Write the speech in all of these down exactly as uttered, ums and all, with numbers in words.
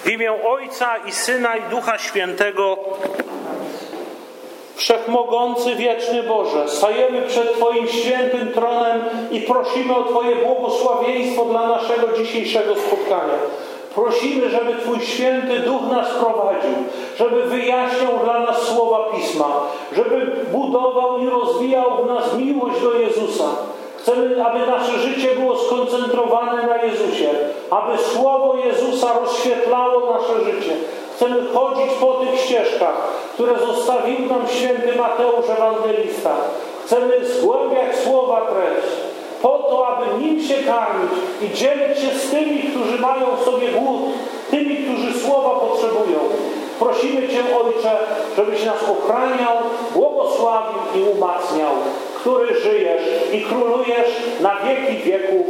W imię Ojca i Syna i Ducha Świętego. Wszechmogący, wieczny Boże, stajemy przed Twoim świętym tronem i prosimy o Twoje błogosławieństwo dla naszego dzisiejszego spotkania. Prosimy, żeby Twój święty Duch nas prowadził, żeby wyjaśniał dla nas słowa Pisma, żeby budował i rozwijał w nas miłość do Jezusa. Chcemy, aby nasze życie było skoncentrowane na Jezusie, aby Słowo Jezusa rozświetlało nasze życie. Chcemy chodzić po tych ścieżkach, które zostawił nam święty Mateusz Ewangelista. Chcemy zgłębiać słowa treść, po to, aby nim się karmić i dzielić się z tymi, którzy mają w sobie głód, tymi, którzy słowa potrzebują. Prosimy Cię, Ojcze, żebyś nas ochraniał, błogosławił i umacniał, który żyjesz i królujesz na wieki wieków.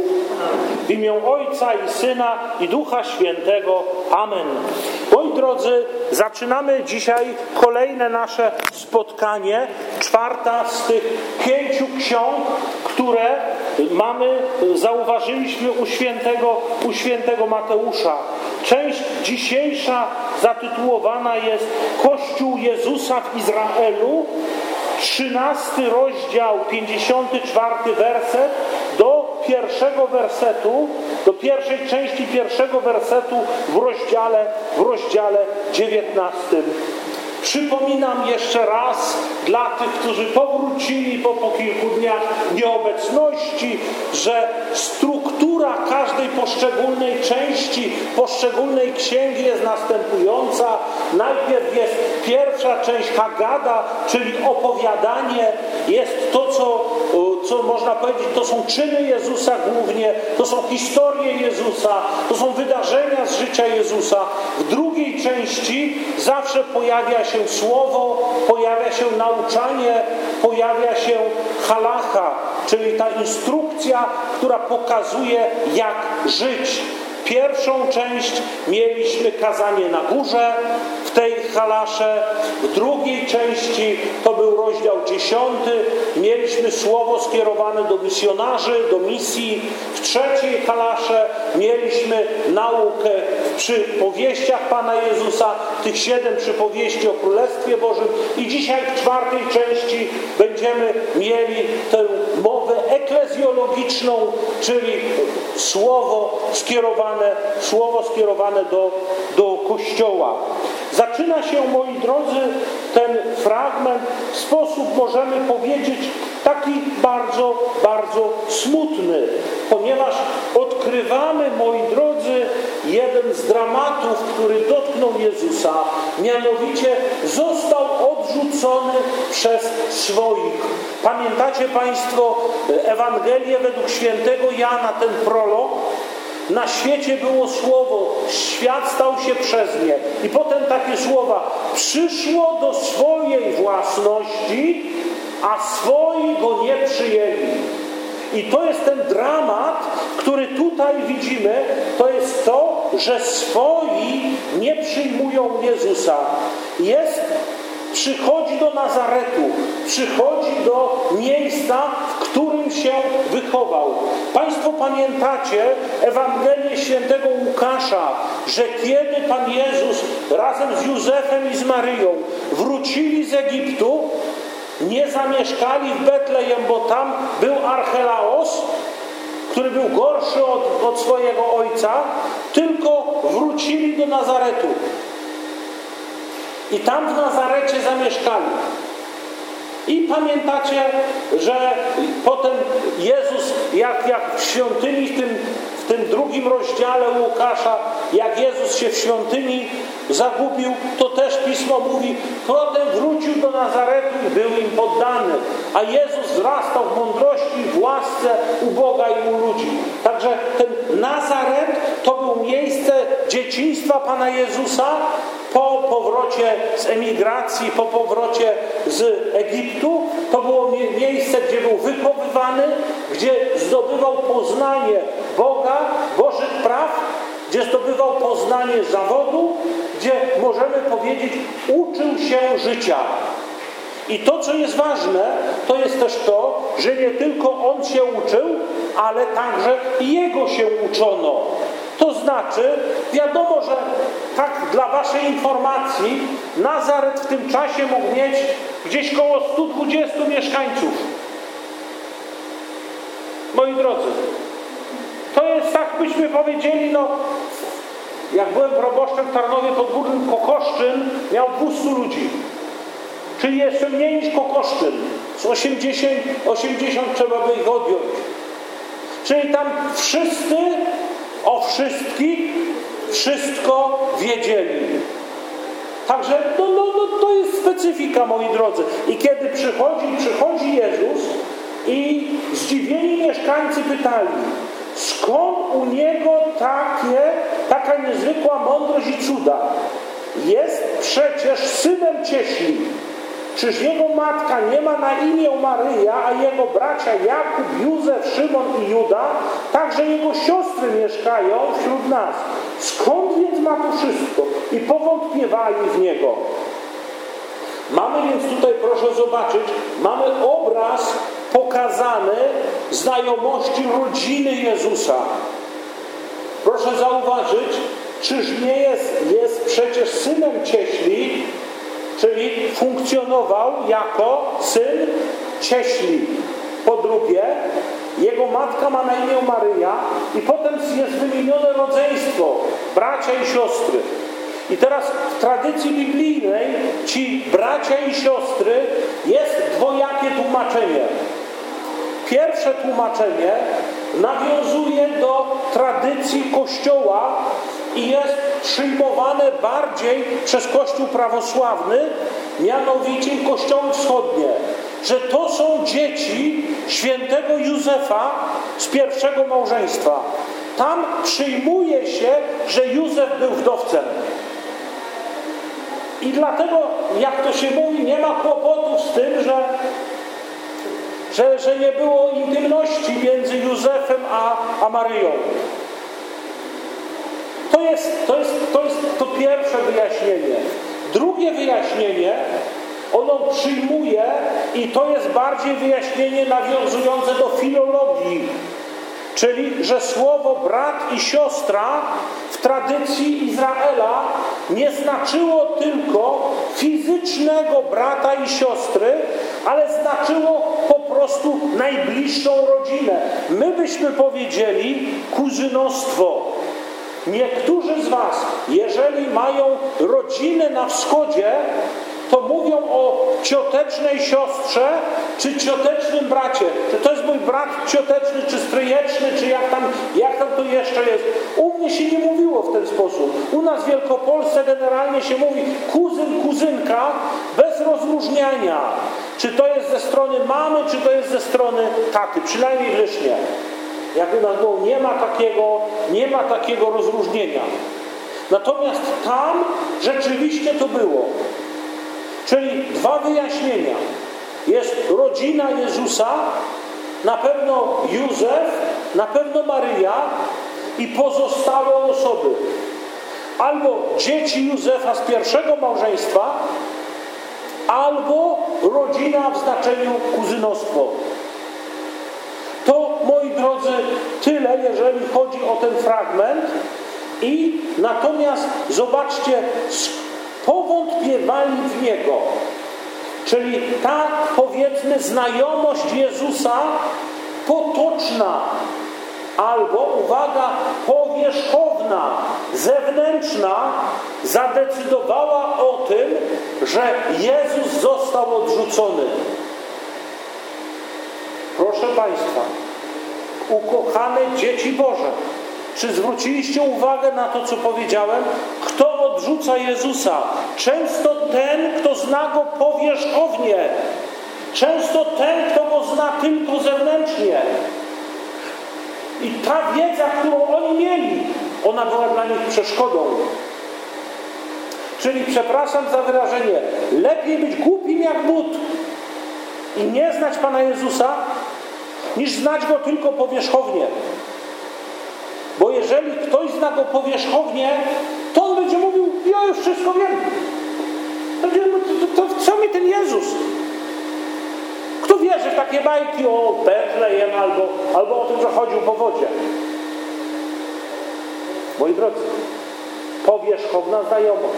W imię Ojca i Syna i Ducha Świętego. Amen. Moi drodzy, zaczynamy dzisiaj kolejne nasze spotkanie, czwarta z tych pięciu ksiąg, które mamy, zauważyliśmy u świętego, u świętego Mateusza. Część dzisiejsza zatytułowana jest Kościół Jezusa w Izraelu, trzynasty rozdział, pięćdziesiąty czwarty werset do pierwszego wersetu, do pierwszej części pierwszego wersetu w rozdziale, w rozdziale dziewiętnastym. Przypominam jeszcze raz dla tych, którzy powrócili po, po kilku dniach nieobecności, że struktura każdej poszczególnej części, poszczególnej księgi jest następująca. Najpierw jest pierwsza część Hagada, czyli opowiadanie. Jest to, co, co można powiedzieć, to są czyny Jezusa głównie, to są historie Jezusa, to są wydarzenia z życia Jezusa. W drugiej części zawsze pojawia się słowo, pojawia się nauczanie, pojawia się halacha, czyli ta instrukcja, która pokazuje, jak żyć. Pierwszą część mieliśmy kazanie na górze, w tej halasze. W drugiej części, to był rozdział dziesiąty, mieliśmy słowo skierowane do misjonarzy, do misji. W trzeciej halasze mieliśmy naukę w przypowieściach Pana Jezusa, tych siedem przypowieści o Królestwie Bożym. I dzisiaj w czwartej części będziemy mieli tę mowę eklezjologiczną, czyli słowo skierowane Słowo skierowane do, do Kościoła. Zaczyna się, moi drodzy, ten fragment w sposób, możemy powiedzieć, taki bardzo, bardzo smutny, ponieważ odkrywamy, moi drodzy, jeden z dramatów, który dotknął Jezusa, mianowicie został odrzucony przez swoich. Pamiętacie Państwo Ewangelię według świętego Jana, ten prolog? Na świecie było słowo, świat stał się przez nie. I potem takie słowa: przyszło do swojej własności, a swoi go nie przyjęli. I to jest ten dramat, który tutaj widzimy. To jest to, że swoi nie przyjmują Jezusa. Jest Przychodzi do Nazaretu, przychodzi do miejsca, w którym się wychował. Państwo pamiętacie Ewangelię świętego Łukasza, że kiedy Pan Jezus razem z Józefem i z Maryją wrócili z Egiptu, nie zamieszkali w Betlejem, bo tam był Archelaos, który był gorszy od, od swojego ojca, tylko wrócili do Nazaretu. I tam w Nazarecie zamieszkali. I pamiętacie, że potem Jezus, jak, jak w świątyni, w tym, w tym drugim rozdziale Łukasza, jak Jezus się w świątyni zagubił, to też Pismo mówi, potem wrócił do Nazaretu i był im poddany. A Jezus wzrastał w mądrości, w łasce u Boga i u ludzi. Także ten Nazaret to był miejsce dzieciństwa Pana Jezusa, po powrocie z emigracji, po powrocie z Egiptu. To było miejsce, gdzie był wychowywany, gdzie zdobywał poznanie Boga, Bożych praw, gdzie zdobywał poznanie zawodu, gdzie, możemy powiedzieć, uczył się życia. I to, co jest ważne, to jest też to, że nie tylko on się uczył, ale także i jego się uczono. To To znaczy, wiadomo, że tak dla waszej informacji, Nazaret w tym czasie mógł mieć gdzieś koło stu dwudziestu mieszkańców. Moi drodzy, to jest tak, byśmy powiedzieli, no, jak byłem proboszczem w Tarnowie Podgórnym, Kokoszczyn miał dwustu ludzi. Czyli jeszcze mniej niż Kokoszczyn. Z osiemdziesiąt, osiemdziesiąt trzeba by ich odjąć. Czyli tam wszyscy o wszystkich wszystko wiedzieli. Także no, no, no, to jest specyfika, moi drodzy. I kiedy przychodzi, przychodzi Jezus i zdziwieni mieszkańcy pytali, skąd u Niego takie, taka niezwykła mądrość i cuda? Jest przecież synem cieśli. Czyż Jego matka nie ma na imię Maryja, a Jego bracia Jakub, Józef, Szymon i Juda, także Jego siostry mieszkają wśród nas. Skąd więc ma to wszystko? I powątpiewali w Niego. Mamy więc tutaj, proszę zobaczyć, mamy obraz pokazany znajomości rodziny Jezusa. Proszę zauważyć, czyż nie jest, jest przecież synem cieśli, czyli funkcjonował jako syn cieśli. Po drugie, jego matka ma na imię Maryja i potem jest wymienione rodzeństwo, bracia i siostry. I teraz w tradycji biblijnej ci bracia i siostry jest dwojakie tłumaczenie. Pierwsze tłumaczenie nawiązuje do tradycji Kościoła i jest przyjmowane bardziej przez Kościół prawosławny, mianowicie Kościoły wschodnie, że to są dzieci świętego Józefa z pierwszego małżeństwa. Tam przyjmuje się, że Józef był wdowcem. I dlatego, jak to się mówi, nie ma kłopotów z tym, że, że, że nie było intymności między Józefem a, a Maryją. To jest, to, jest, to jest to pierwsze wyjaśnienie. Drugie wyjaśnienie, ono przyjmuje, i to jest bardziej wyjaśnienie nawiązujące do filologii, czyli, że słowo brat i siostra w tradycji Izraela nie znaczyło tylko fizycznego brata i siostry, ale znaczyło po prostu najbliższą rodzinę. My byśmy powiedzieli kuzynostwo. Niektórzy z was, jeżeli mają rodzinę na wschodzie, to mówią o ciotecznej siostrze czy ciotecznym bracie. Czy to jest mój brat cioteczny, czy stryjeczny, czy jak tam, jak tam to jeszcze jest. U mnie się nie mówiło w ten sposób. U nas w Wielkopolsce generalnie się mówi kuzyn, kuzynka bez rozróżniania. Czy to jest ze strony mamy, czy to jest ze strony taty. Przynajmniej w Lesznie. Jak u nas było, nie ma takiego, nie ma takiego rozróżnienia. Natomiast tam rzeczywiście to było. Czyli dwa wyjaśnienia. Jest rodzina Jezusa, na pewno Józef, na pewno Maryja i pozostałe osoby. Albo dzieci Józefa z pierwszego małżeństwa, albo rodzina w znaczeniu kuzynostwo. To, moi drodzy, tyle, jeżeli chodzi o ten fragment. I natomiast zobaczcie, powątpiewali w Niego. Czyli ta, powiedzmy, znajomość Jezusa potoczna albo, uwaga, powierzchowna, zewnętrzna zadecydowała o tym, że Jezus został odrzucony. Proszę Państwa, ukochane dzieci Boże, czy zwróciliście uwagę na to, co powiedziałem? Kto odrzuca Jezusa? Często ten, kto zna Go powierzchownie. Często ten, kto Go zna tylko zewnętrznie. I ta wiedza, którą oni mieli, ona była dla nich przeszkodą. Czyli, przepraszam za wyrażenie, lepiej być głupim jak but i nie znać Pana Jezusa, niż znać Go tylko powierzchownie. Bo jeżeli ktoś zna Go powierzchownie, to on będzie mówił, ja już wszystko wiem. To, to, to co mi ten Jezus? Kto wierzy w takie bajki o Betlejem albo, albo o tym, że chodził po wodzie? Moi drodzy, powierzchowna znajomość.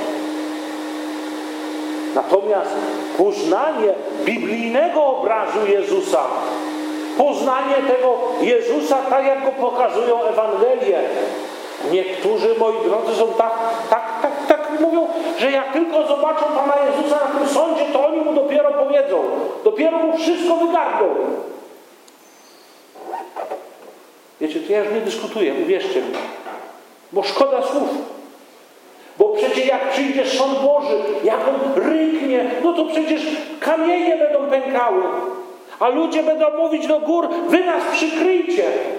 Natomiast poznanie biblijnego obrazu Jezusa, poznanie tego Jezusa, tak jak go pokazują Ewangelie. Niektórzy, moi drodzy, są tak, tak, tak, tak mówią, że jak tylko zobaczą Pana Jezusa na tym sądzie, to oni mu dopiero powiedzą. Dopiero mu wszystko wygarną. Wiecie, to ja już nie dyskutuję, uwierzcie mi. Bo szkoda słów. Bo przecież jak przyjdzie sąd Boży, jak on ryknie, no to przecież kamienie będą pękały. A ludzie będą mówić do gór, wy nas przykryjcie.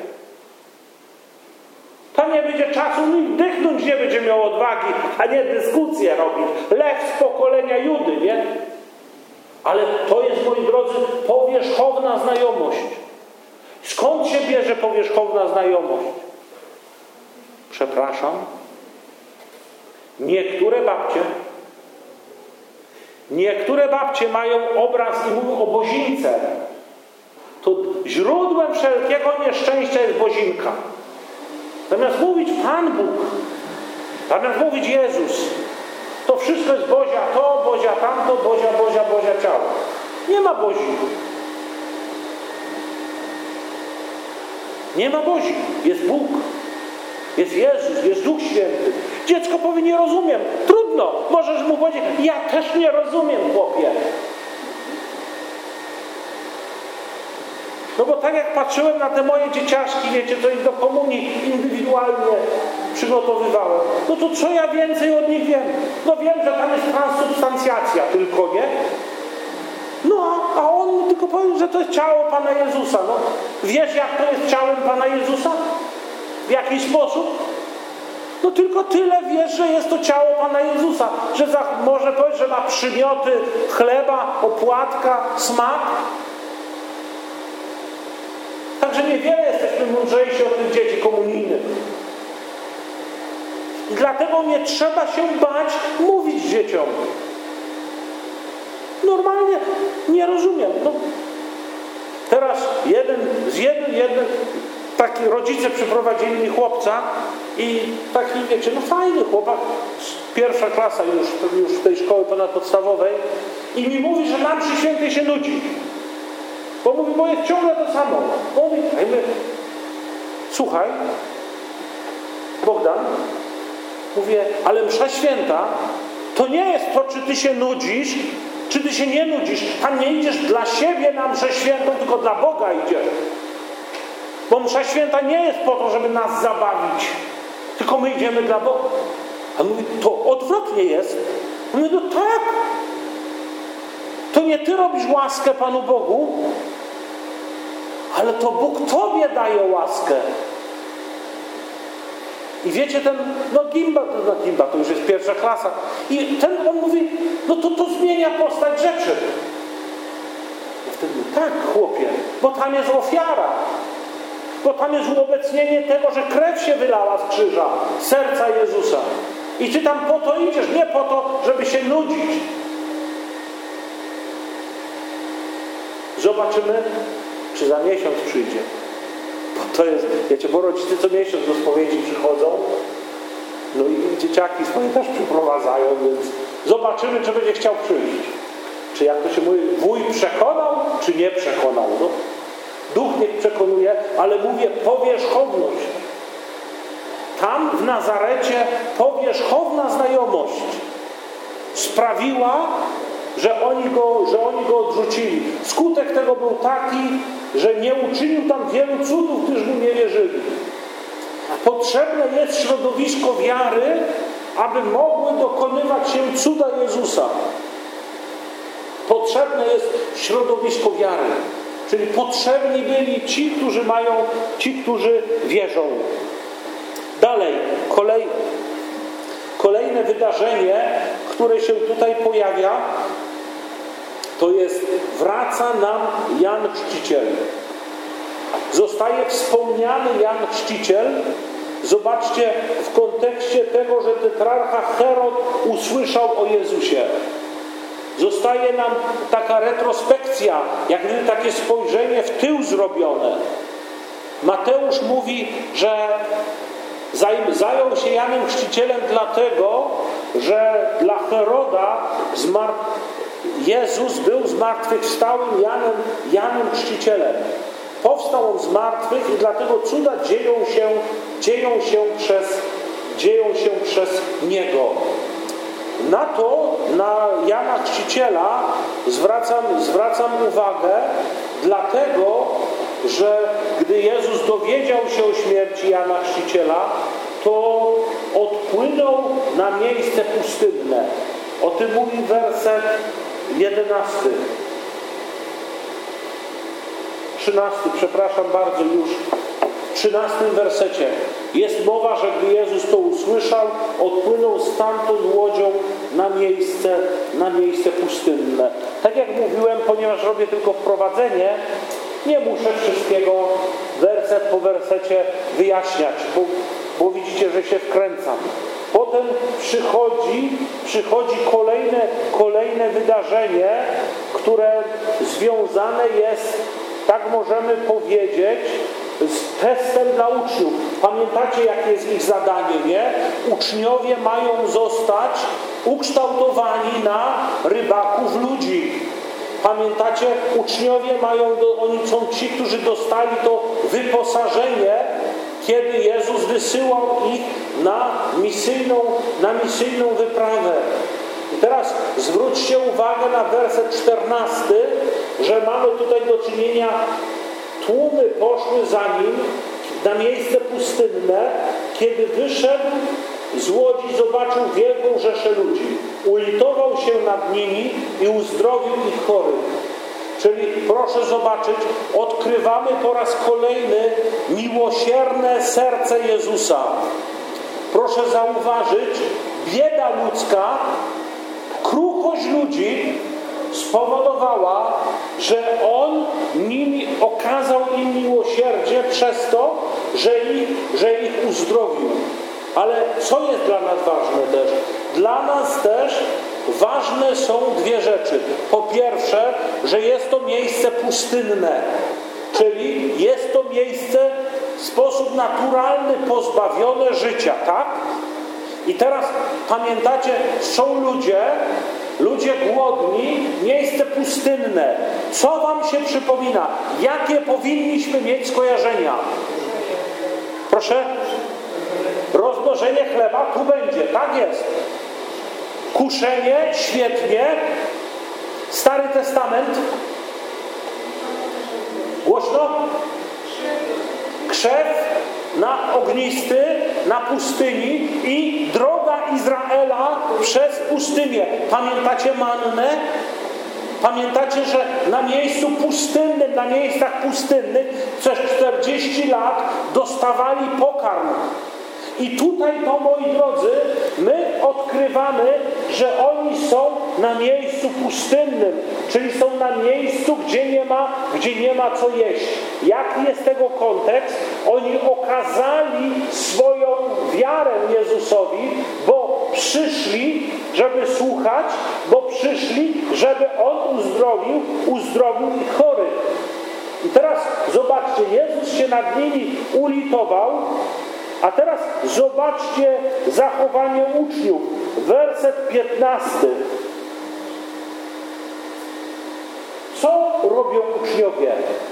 Tam nie będzie czasu, dychnąć nie będzie miał odwagi, a nie dyskucję robić. Lew z pokolenia Judy, nie? Ale to jest, moi drodzy, powierzchowna znajomość. Skąd się bierze powierzchowna znajomość? Przepraszam. Niektóre babcie Niektóre babcie mają obraz i mówią o Bozince. To źródłem wszelkiego nieszczęścia jest Bozinka. Zamiast mówić Pan Bóg, zamiast mówić Jezus, to wszystko jest Bozia to, Bozia tamto, Bozia, Bozia, Bozia ciało. Nie ma Bozi. Nie ma Bozi. Jest Bóg. Jest Jezus, jest Duch Święty. Dziecko powie, nie rozumiem. Trudno. Możesz mu powiedzieć, ja też nie rozumiem, chłopie. No bo tak jak patrzyłem na te moje dzieciaszki, wiecie, co ich do komunii indywidualnie przygotowywałem, no to co ja więcej od nich wiem? No wiem, że tam jest transsubstancjacja tylko, nie? No, a on tylko powiedział, że to jest ciało Pana Jezusa. No, wiesz, jak to jest ciałem Pana Jezusa? W jaki sposób? No tylko tyle wiesz, że jest to ciało Pana Jezusa. Że za, może powiedzieć, że ma przymioty chleba, opłatka, smak. Także niewiele jesteśmy mądrzejsi od tych dzieci komunijnych. I dlatego nie trzeba się bać mówić dzieciom. Normalnie nie rozumiem. No. Teraz jeden z jeden, jeden taki rodzice przyprowadzili mi chłopca i taki, wiecie, no fajny chłopak, pierwsza klasa już, już tej szkoły ponadpodstawowej i mi mówi, że na mszy świętej się nudzi. Bo mówi, bo jest ciągle to samo. Mówi, a my, słuchaj, Bogdan, mówię, ale msza święta to nie jest to, czy ty się nudzisz, czy ty się nie nudzisz. Tam nie idziesz dla siebie na mszę świętą, tylko dla Boga idziesz. Bo msza święta nie jest po to, żeby nas zabawić, tylko my idziemy dla Boga. A on mówi, to odwrotnie jest. On mówi, no tak. To nie ty robisz łaskę Panu Bogu, ale to Bóg tobie daje łaskę. I wiecie, ten, no gimba, no gimba to już jest pierwsza klasa. I ten, on mówi, no to to zmienia postać rzeczy. I wtedy, tak chłopie, bo tam jest ofiara. Bo tam jest uobecnienie tego, że krew się wylała z krzyża, serca Jezusa. I ty tam po to idziesz, nie po to, żeby się nudzić. Zobaczymy, czy za miesiąc przyjdzie. Bo to jest, wiecie, bo rodzice co miesiąc do spowiedzi przychodzą, no i dzieciaki swoje też przyprowadzają, więc zobaczymy, czy będzie chciał przyjść. Czy jak to się mówi, wuj przekonał, czy nie przekonał. No, Duch niech przekonuje, ale mówię powierzchowność. Tam w Nazarecie powierzchowna znajomość sprawiła, że oni go, że oni go odrzucili. Skutek tego był taki, że nie uczynił tam wielu cudów, gdyż mu nie wierzyli. Potrzebne jest środowisko wiary, aby mogły dokonywać się cuda Jezusa. Potrzebne jest środowisko wiary. Czyli potrzebni byli ci, którzy mają, ci, którzy wierzą. Dalej, kolej, kolejne wydarzenie, które się tutaj pojawia, to jest wraca nam Jan Chrzciciel. Zostaje wspomniany Jan Chrzciciel. Zobaczcie w kontekście tego, że tetrarcha Herod usłyszał o Jezusie. Zostaje nam taka retrospekcja, jak gdyby takie spojrzenie w tył zrobione. Mateusz mówi, że Zajął się Janem Chrzcicielem dlatego, że dla Heroda zmar... Jezus był zmartwychwstałym Janem, Janem Chrzcicielem. Powstał on z martwych i dlatego cuda dzieją się, dzieją się przez, dzieją się przez Niego. Na to, na Jana Chrzciciela zwracam, zwracam uwagę, dlatego, że gdy Jezus dowiedział się o śmierci Jana Chrzciciela, to odpłynął na miejsce pustynne. O tym mówi werset jedenasty. trzynasty, przepraszam bardzo, już w trzynastym wersecie jest mowa, że gdy Jezus to usłyszał, odpłynął stamtąd łodzią na miejsce, na miejsce pustynne. Tak jak mówiłem, ponieważ robię tylko wprowadzenie, nie muszę wszystkiego werset po wersecie wyjaśniać, bo, bo widzicie, że się wkręcam. Potem przychodzi, przychodzi kolejne, kolejne wydarzenie, które związane jest, tak możemy powiedzieć, z testem dla uczniów. Pamiętacie, jakie jest ich zadanie, nie? Uczniowie mają zostać ukształtowani na rybaków ludzi. Pamiętacie, uczniowie mają, do, oni są ci, którzy dostali to wyposażenie, kiedy Jezus wysyłał ich na misyjną, na misyjną wyprawę. I teraz zwróćcie uwagę na werset czternasty, że mamy tutaj do czynienia, tłumy poszły za nim na miejsce pustynne, kiedy wyszedł z łodzi, zobaczył wielką rzeszę ludzi. Ulitował się nad nimi i uzdrowił ich chorych. Czyli proszę zobaczyć, odkrywamy po raz kolejny miłosierne serce Jezusa. Proszę zauważyć, bieda ludzka, kruchość ludzi spowodowała, że On nimi okazał im miłosierdzie przez to, że ich, że ich uzdrowił. Ale co jest dla nas ważne też? Dla nas też ważne są dwie rzeczy. Po pierwsze, że jest to miejsce pustynne, czyli jest to miejsce w sposób naturalny pozbawione życia, tak? I teraz pamiętacie, są ludzie, ludzie głodni, miejsce pustynne. Co wam się przypomina? Jakie powinniśmy mieć skojarzenia? Proszę? Rozmnożenie chleba, tu będzie, tak jest. Kuszenie, świetnie. Stary Testament. Głośno? Krzew na ognisty, na pustyni i droga Izraela przez pustynię. Pamiętacie mannę? Pamiętacie, że na miejscu pustynnym, na miejscach pustynnych przez czterdzieści lat dostawali pokarm. I tutaj to, moi drodzy, my odkrywamy, że oni są na miejscu pustynnym, czyli są na miejscu, gdzie nie ma, gdzie nie ma co jeść. Jaki jest tego kontekst? Oni okazali swoją wiarę Jezusowi, bo przyszli, żeby słuchać, bo przyszli, żeby On uzdrowił, uzdrowił ich chorych. I teraz zobaczcie, Jezus się nad nimi ulitował. A teraz zobaczcie zachowanie uczniów. Werset piętnasty. Co robią uczniowie?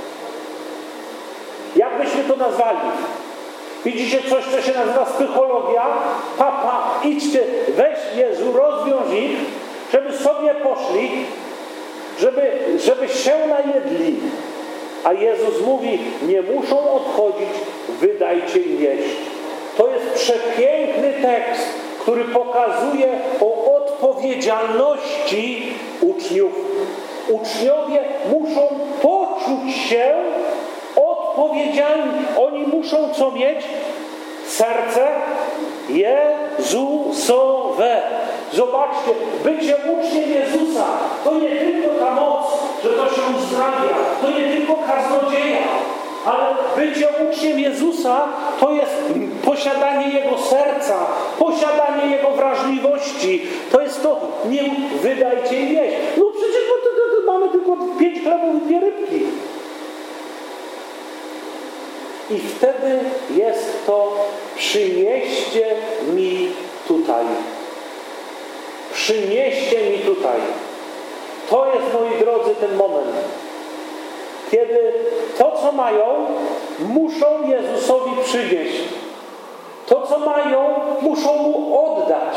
Jak byśmy to nazwali? Widzicie coś, co się nazywa psychologia? Papa, idźcie, weź Jezu, rozwiąż ich, żeby sobie poszli, żeby, żeby się najedli. A Jezus mówi, nie muszą odchodzić, wydajcie im jeść. To jest przepiękny tekst, który pokazuje o odpowiedzialności uczniów. Uczniowie muszą poczuć się odpowiedzialni. Oni muszą co mieć? Serce Jezusowe. Zobaczcie, bycie uczniem Jezusa to nie tylko ta moc, że to się uzdrawia, to nie tylko kaznodzieja, ale bycie uczniem Jezusa to jest posiadanie Jego serca, posiadanie Jego wrażliwości. To jest to, nie wydajcie im jeść. No przecież to, to, to mamy tylko pięć chlebów i dwie rybki. I wtedy jest to przynieście mi tutaj. Przynieście mi tutaj. To jest, moi drodzy, ten moment, kiedy to, co mają, muszą Jezusowi przynieść. To, co mają, muszą Mu oddać.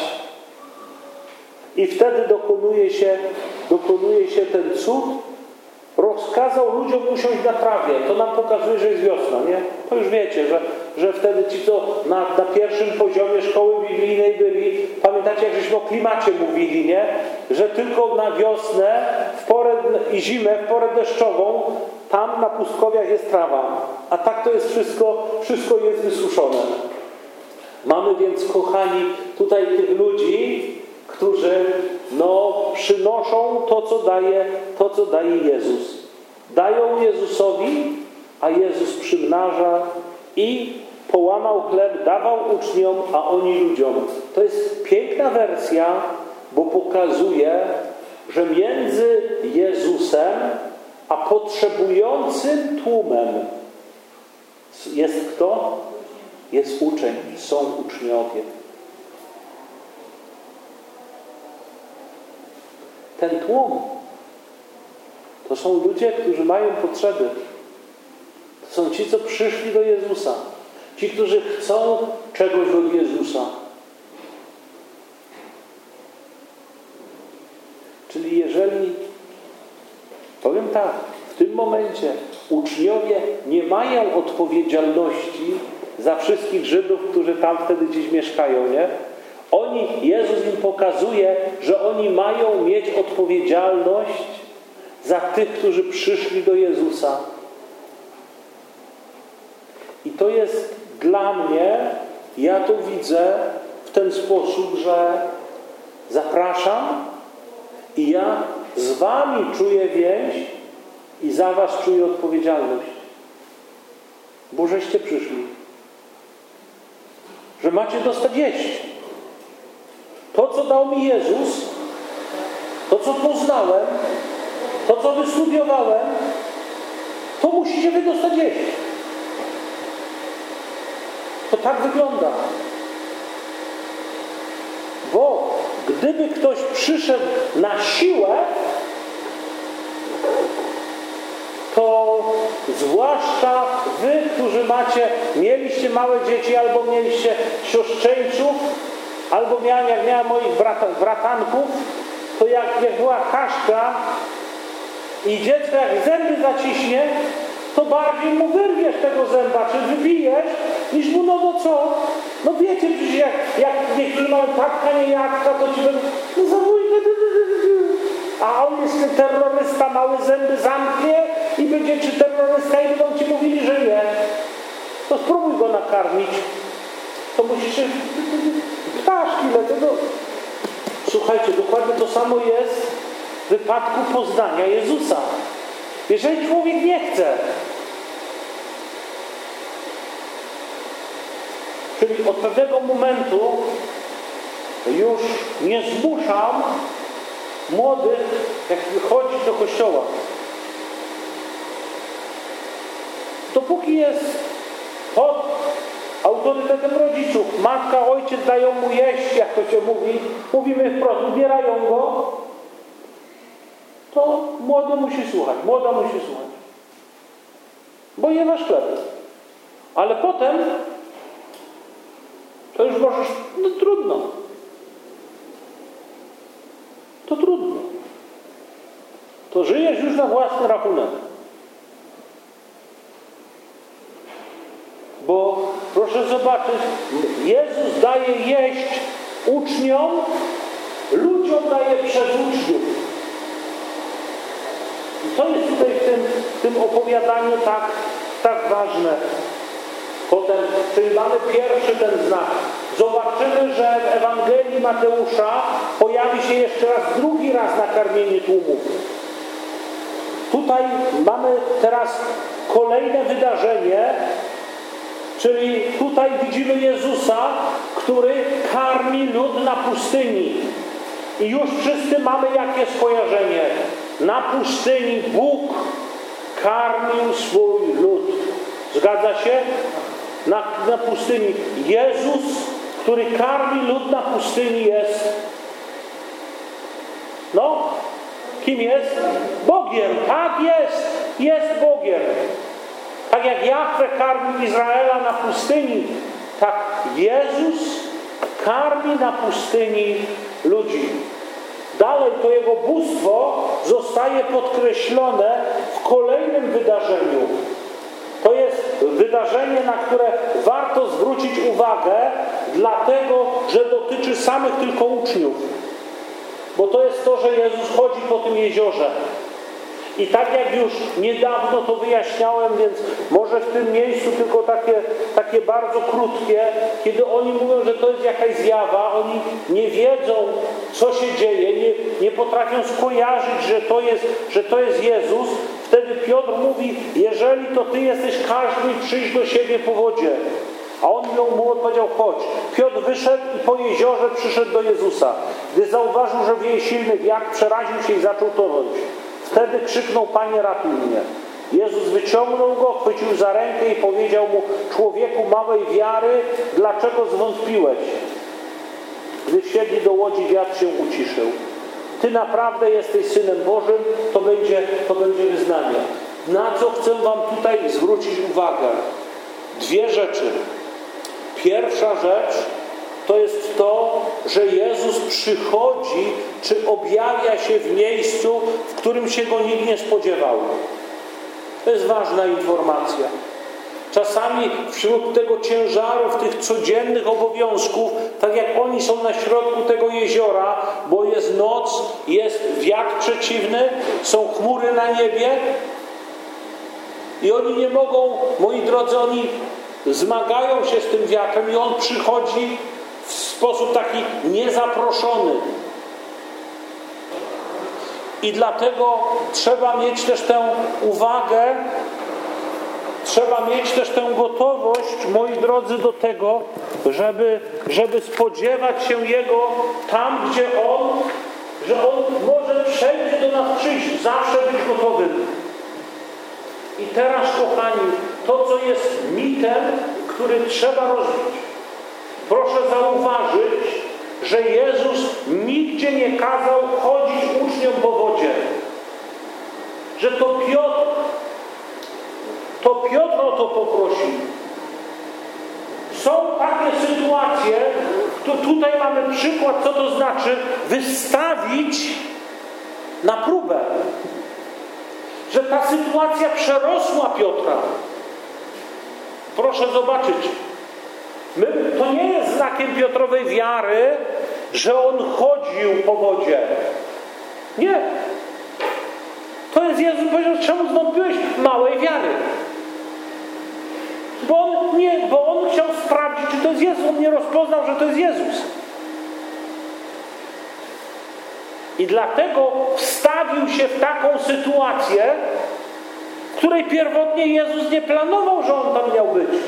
I wtedy dokonuje się, dokonuje się ten cud. Rozkazał ludziom usiąść na trawie. To nam pokazuje, że jest wiosna, nie? To już wiecie, że, że wtedy ci, co na, na pierwszym poziomie szkoły biblijnej byli, pamiętacie, jak żeśmy o klimacie mówili, nie? Że tylko na wiosnę w porę, i zimę, w porę deszczową, tam na pustkowiach jest trawa. A tak to jest wszystko, wszystko jest wysuszone. Mamy więc, kochani, tutaj tych ludzi, którzy no, przynoszą to, co daje, to, co daje Jezus. Dają Jezusowi, a Jezus przymnaża i połamał chleb, dawał uczniom, a oni ludziom. To jest piękna wersja, bo pokazuje, że między Jezusem a potrzebującym tłumem jest kto? Jest uczeń, są uczniowie. Ten tłum to są ludzie, którzy mają potrzeby. To są ci, co przyszli do Jezusa. Ci, którzy chcą czegoś od Jezusa. Czyli jeżeli, powiem tak, w tym momencie uczniowie nie mają odpowiedzialności za wszystkich Żydów, którzy tam wtedy gdzieś mieszkają, nie? Oni, Jezus im pokazuje, że oni mają mieć odpowiedzialność za tych, którzy przyszli do Jezusa. I to jest dla mnie, ja to widzę w ten sposób, że zapraszam i ja z wami czuję więź i za was czuję odpowiedzialność. Bo żeście przyszli. Że macie dostać jeść. To, co dał mi Jezus, to, co poznałem, to, co wystudiowałem, to musicie wy dostać jeść. To tak wygląda. Bo gdyby ktoś przyszedł na siłę, to zwłaszcza wy, którzy macie, mieliście małe dzieci albo mieliście siostrzeńców, albo miałem, jak miałem moich brata, bratanków, to jak, jak była kaszka i dziecko jak zęby zaciśnie, to bardziej mu wyrwiesz tego zęba, czy wybijesz, niż mu no to co? No wiecie, przecież jak, jak niektórzy mają tatka, nie jadka, to ci będą, no zawójkę, a on jest terrorysta, małe zęby zamknie i będzie czy terrorysta i będą ci mówili, że nie. To spróbuj go nakarmić. To musisz się... Ptaszki lecą. No. Słuchajcie, dokładnie to samo jest w wypadku poznania Jezusa. Jeżeli człowiek nie chce, czyli od pewnego momentu już nie zmuszam młodych, jak wychodzić do kościoła. Dopóki jest pod autorytetem rodziców, matka, ojciec dają mu jeść, jak to się mówi, mówimy wprost, ubierają go, to młody musi słuchać, młoda musi słuchać. Bo je masz chleb. Ale potem to już możesz, no trudno. To trudno. To żyjesz już na własny rachunek. Bo proszę zobaczyć, Jezus daje jeść uczniom, ludziom daje przez uczniów. I to jest tutaj w tym, w tym opowiadaniu tak, tak ważne. Potem, czyli mamy pierwszy ten znak. Zobaczymy, że w Ewangelii Mateusza pojawi się jeszcze raz, drugi raz nakarmienie tłumów. Tutaj mamy teraz kolejne wydarzenie, czyli tutaj widzimy Jezusa, który karmi lud na pustyni. I już wszyscy mamy jakie skojarzenie. Na pustyni Bóg karmił swój lud. Zgadza się? Na, na pustyni. Jezus, który karmi lud na pustyni, jest no, kim jest? Bogiem. Tak jest. Jest Bogiem. Tak jak Jahwe karmił Izraela na pustyni, tak Jezus karmi na pustyni ludzi. Dalej to Jego bóstwo zostaje podkreślone w kolejnym wydarzeniu. To jest wydarzenie, na które warto zwrócić uwagę, dlatego, że dotyczy samych tylko uczniów. Bo to jest to, że Jezus chodzi po tym jeziorze. I tak jak już niedawno to wyjaśniałem, więc może w tym miejscu tylko takie, takie bardzo krótkie, kiedy oni mówią, że to jest jakaś zjawa, oni nie wiedzą, co się dzieje, nie, nie potrafią skojarzyć, że to, jest, że to jest Jezus. Wtedy Piotr mówi, jeżeli to Ty jesteś, każ mi przyjść do siebie po wodzie. A on mu odpowiedział, chodź. Piotr wyszedł i po jeziorze przyszedł do Jezusa. Gdy zauważył, że wieje silny wiatr, przeraził się i zaczął tonąć. Wtedy krzyknął, Panie, ratuj mnie. Jezus wyciągnął go, chwycił za rękę i powiedział mu, człowieku małej wiary, dlaczego zwątpiłeś? Gdy wsiedli do łodzi, wiatr się uciszył. Ty naprawdę jesteś Synem Bożym, to będzie, to będzie wyznanie. Na co chcę wam tutaj zwrócić uwagę? Dwie rzeczy. Pierwsza rzecz to jest to, że Jezus przychodzi, czy objawia się w miejscu, w którym się Go nikt nie spodziewał. To jest ważna informacja. Czasami wśród tego ciężaru, tych codziennych obowiązków, tak jak oni są na środku tego jeziora, bo jest noc, jest wiatr przeciwny, są chmury na niebie i oni nie mogą, moi drodzy, oni zmagają się z tym wiatrem i on przychodzi w sposób taki niezaproszony. I dlatego trzeba mieć też tę uwagę, trzeba mieć też tę gotowość, moi drodzy, do tego, żeby, żeby spodziewać się Jego tam, gdzie On, że On może wszędzie do nas przyjść, zawsze być gotowym. I teraz, kochani, to, co jest mitem, który trzeba rozbić. Proszę zauważyć, że Jezus nigdzie nie kazał chodzić uczniom po wodzie. Że to Piotr, to Piotr o to poprosił. Są takie sytuacje, to tutaj mamy przykład, co to znaczy wystawić na próbę. Że ta sytuacja przerosła Piotra. Proszę zobaczyć. My, to nie jest znakiem Piotrowej wiary, że on chodził po wodzie. Nie. To jest Jezus powiedział, czemu zwątpiłeś? Małej wiary. Bo on, nie, bo on chciał sprawdzić, czy to jest Jezus. On nie rozpoznał, że to jest Jezus. I dlatego wstawił się w taką sytuację, w której pierwotnie Jezus nie planował, że on tam miał być.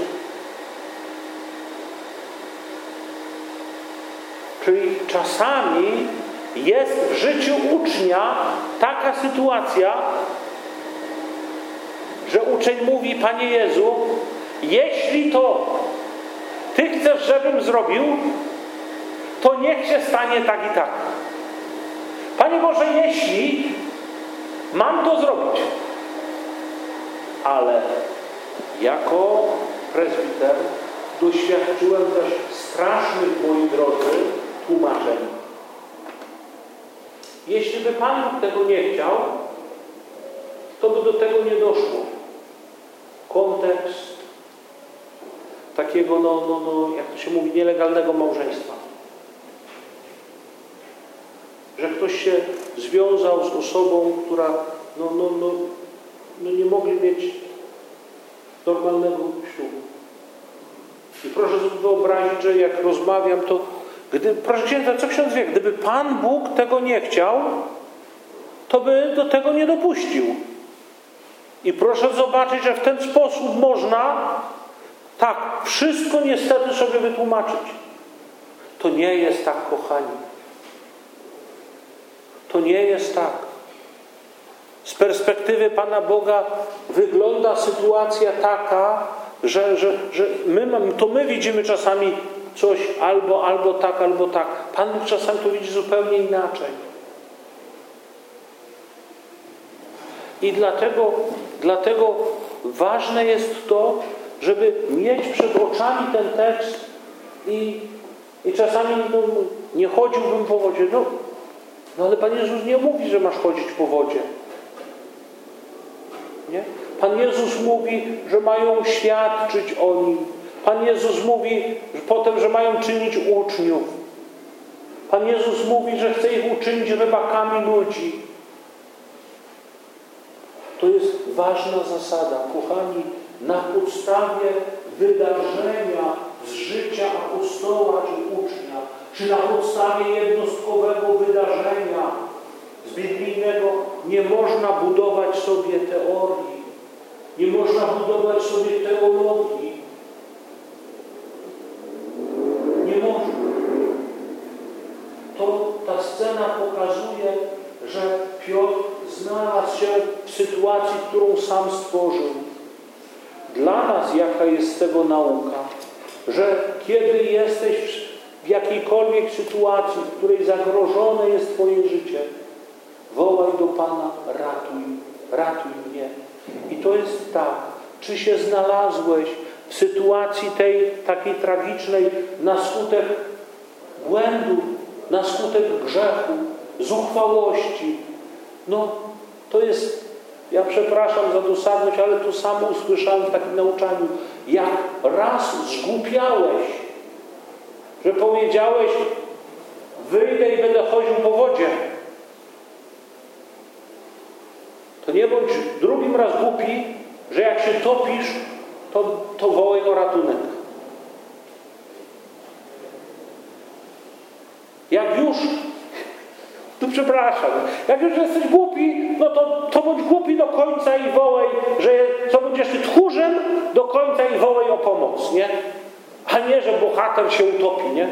Czyli czasami jest w życiu ucznia taka sytuacja, że uczeń mówi, Panie Jezu, jeśli to Ty chcesz, żebym zrobił, to niech się stanie tak i tak. Panie Boże, jeśli mam to zrobić, ale jako prezbiter doświadczyłem też strasznych, moi drodzy, tłumaczeń. Jeśli by Pan Bóg tego nie chciał, to by do tego nie doszło. Kontekst takiego, no, no, no, jak to się mówi, nielegalnego małżeństwa. Że ktoś się związał z osobą, która no, no, no, no nie mogli mieć normalnego ślubu. I proszę sobie wyobrazić, że jak rozmawiam, to gdy, proszę księdza, co ksiądz wie? Gdyby Pan Bóg tego nie chciał, to by do tego nie dopuścił. I proszę zobaczyć, że w ten sposób można tak wszystko niestety sobie wytłumaczyć. To nie jest tak, kochani. To nie jest tak. Z perspektywy Pana Boga wygląda sytuacja taka, Że, że, że my mamy, to my widzimy czasami coś albo, albo tak, albo tak. Pan Bóg czasami to widzi zupełnie inaczej. I dlatego, dlatego ważne jest to, żeby mieć przed oczami ten tekst i, i czasami no, nie chodziłbym po wodzie. No, no ale Pan Jezus nie mówi, że masz chodzić po wodzie. Nie? Pan Jezus mówi, że mają świadczyć o Nim. Pan Jezus mówi potem, że mają czynić uczniów. Pan Jezus mówi, że chce ich uczynić rybakami ludzi. To jest ważna zasada, kochani, na podstawie wydarzenia z życia apostoła czy ucznia, czy na podstawie jednostkowego wydarzenia z biblijnego nie można budować sobie teorii, nie można budować sobie teologii. Nie można. To ta scena pokazuje, że Piotr znalazł się w sytuacji, którą sam stworzył. Dla nas jaka jest z tego nauka? Że kiedy jesteś w jakiejkolwiek sytuacji, w której zagrożone jest Twoje życie, wołaj do Pana, ratuj, ratuj mnie. I to jest tak, czy się znalazłeś w sytuacji tej takiej tragicznej na skutek błędu, na skutek grzechu, zuchwałości. No, to jest, ja przepraszam za dosadność, ale to samo usłyszałem w takim nauczaniu. Jak raz zgłupiałeś, że powiedziałeś, wyjdę i będę chodził po wodzie, to nie bądź drugim raz głupi, że jak się topisz, to, to wołaj o ratunek. Jak już, tu przepraszam, jak już jesteś głupi, no to, to bądź głupi do końca i wołaj, że co będziesz ty tchórzem do końca i wołaj o pomoc, nie? A nie, że bohater się utopi, nie?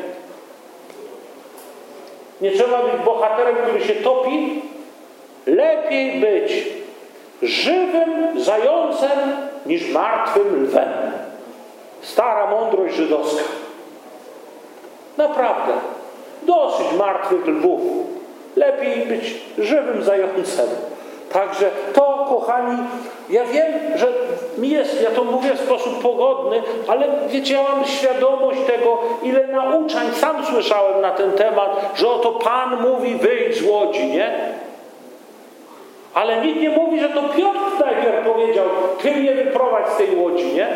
Nie trzeba być bohaterem, który się topi. Lepiej być żywym zającem niż martwym lwem. Stara mądrość żydowska. Naprawdę. Dosyć martwych lwów. Lepiej być żywym zającem. Także to, kochani, ja wiem, że mi jest, ja to mówię w sposób pogodny, ale wiecie, ja mam świadomość tego, ile nauczań sam słyszałem na ten temat, że oto Pan mówi, wyjdź z łodzi, nie? Ale nikt nie mówi, że to Piotr najpierw powiedział, ty mnie wyprowadź z tej łodzi, nie?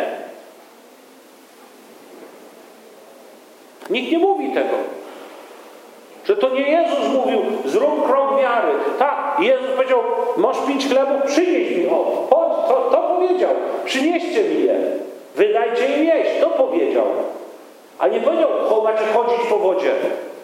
Nikt nie mówi tego. Że to nie Jezus mówił, zrób krok wiary. Tak, Jezus powiedział, masz pięć chlebów, przynieś mi. O, to, to powiedział, przynieście mi je. Wydajcie im jeść, to powiedział. A nie powiedział, macie chodzić po wodzie.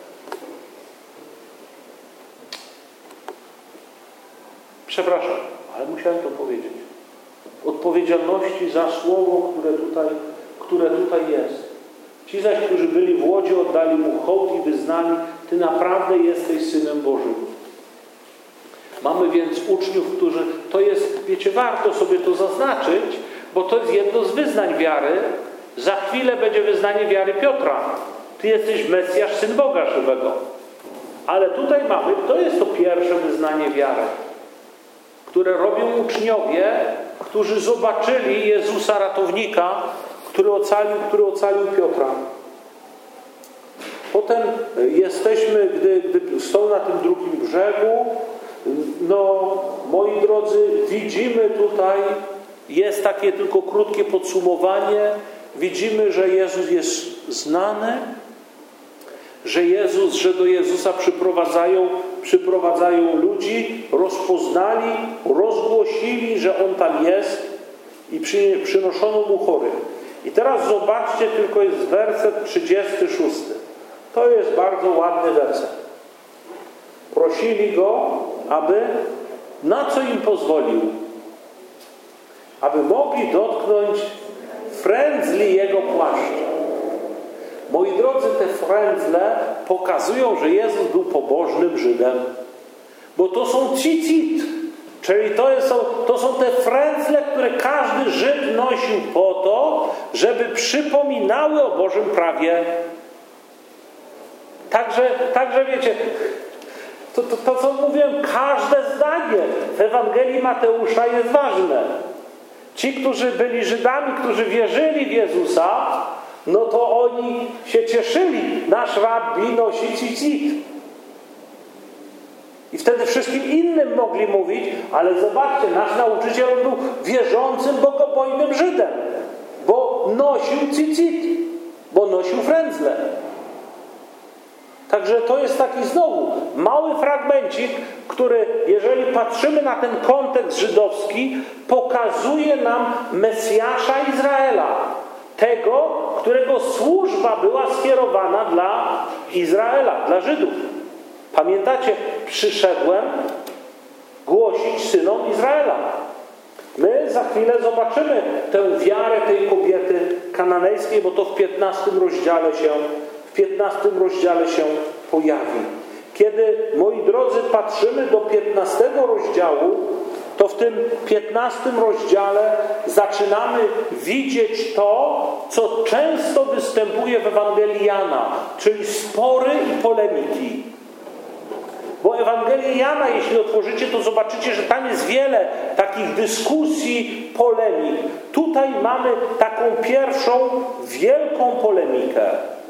Przepraszam, ale musiałem to powiedzieć. Odpowiedzialności za słowo, które tutaj, które tutaj jest. Ci zaś, którzy byli w łodzi, oddali mu hołd i wyznali, ty naprawdę jesteś Synem Bożym. Mamy więc uczniów, którzy, to jest, wiecie, warto sobie to zaznaczyć, bo to jest jedno z wyznań wiary. Za chwilę będzie wyznanie wiary Piotra. Ty jesteś Mesjasz, Syn Boga żywego. Ale tutaj mamy, to jest to pierwsze wyznanie wiary, które robią uczniowie, którzy zobaczyli Jezusa ratownika, który ocalił, który ocalił Piotra. Potem jesteśmy, gdy, gdy są na tym drugim brzegu, no moi drodzy, widzimy tutaj, jest takie tylko krótkie podsumowanie, widzimy, że Jezus jest znany, że Jezus, że do Jezusa przyprowadzają, przyprowadzają ludzi, rozpoznali, rozgłosili, że On tam jest i przy, przynoszono Mu chorych. I teraz zobaczcie, tylko jest werset trzydziesty szósty. To jest bardzo ładny werset. Prosili Go, aby, na co im pozwolił? Aby mogli dotknąć frędzli Jego płaszcza. Moi drodzy, te frędzle pokazują, że Jezus był pobożnym Żydem. Bo to są cicit, Czyli to, jest, to są te frędzle, które każdy Żyd nosił po to, żeby przypominały o Bożym prawie. Także, także wiecie, to, to, to co mówiłem, każde zdanie w Ewangelii Mateusza jest ważne. Ci, którzy byli Żydami, którzy wierzyli w Jezusa, no to oni się cieszyli. Nasz rabbi nosi cicit. I wtedy wszystkim innym mogli mówić, ale zobaczcie, nasz nauczyciel był wierzącym, bogobojnym Żydem, bo nosił cicit, bo nosił frędzle. Także to jest taki znowu mały fragmencik, który, jeżeli patrzymy na ten kontekst żydowski, pokazuje nam Mesjasza Izraela. Tego, którego służba była skierowana dla Izraela, dla Żydów. Pamiętacie, przyszedłem głosić synom Izraela. My za chwilę zobaczymy tę wiarę tej kobiety kananejskiej, bo to w piętnastym rozdziale się, w piętnastym rozdziale się pojawi. Kiedy, moi drodzy, patrzymy do piętnastego rozdziału, to w tym piętnastym rozdziale zaczynamy widzieć to, co często występuje w Ewangelii Jana, czyli spory i polemiki. Bo Ewangelię Jana, jeśli otworzycie, to zobaczycie, że tam jest wiele takich dyskusji, polemik. Tutaj mamy taką pierwszą wielką polemikę.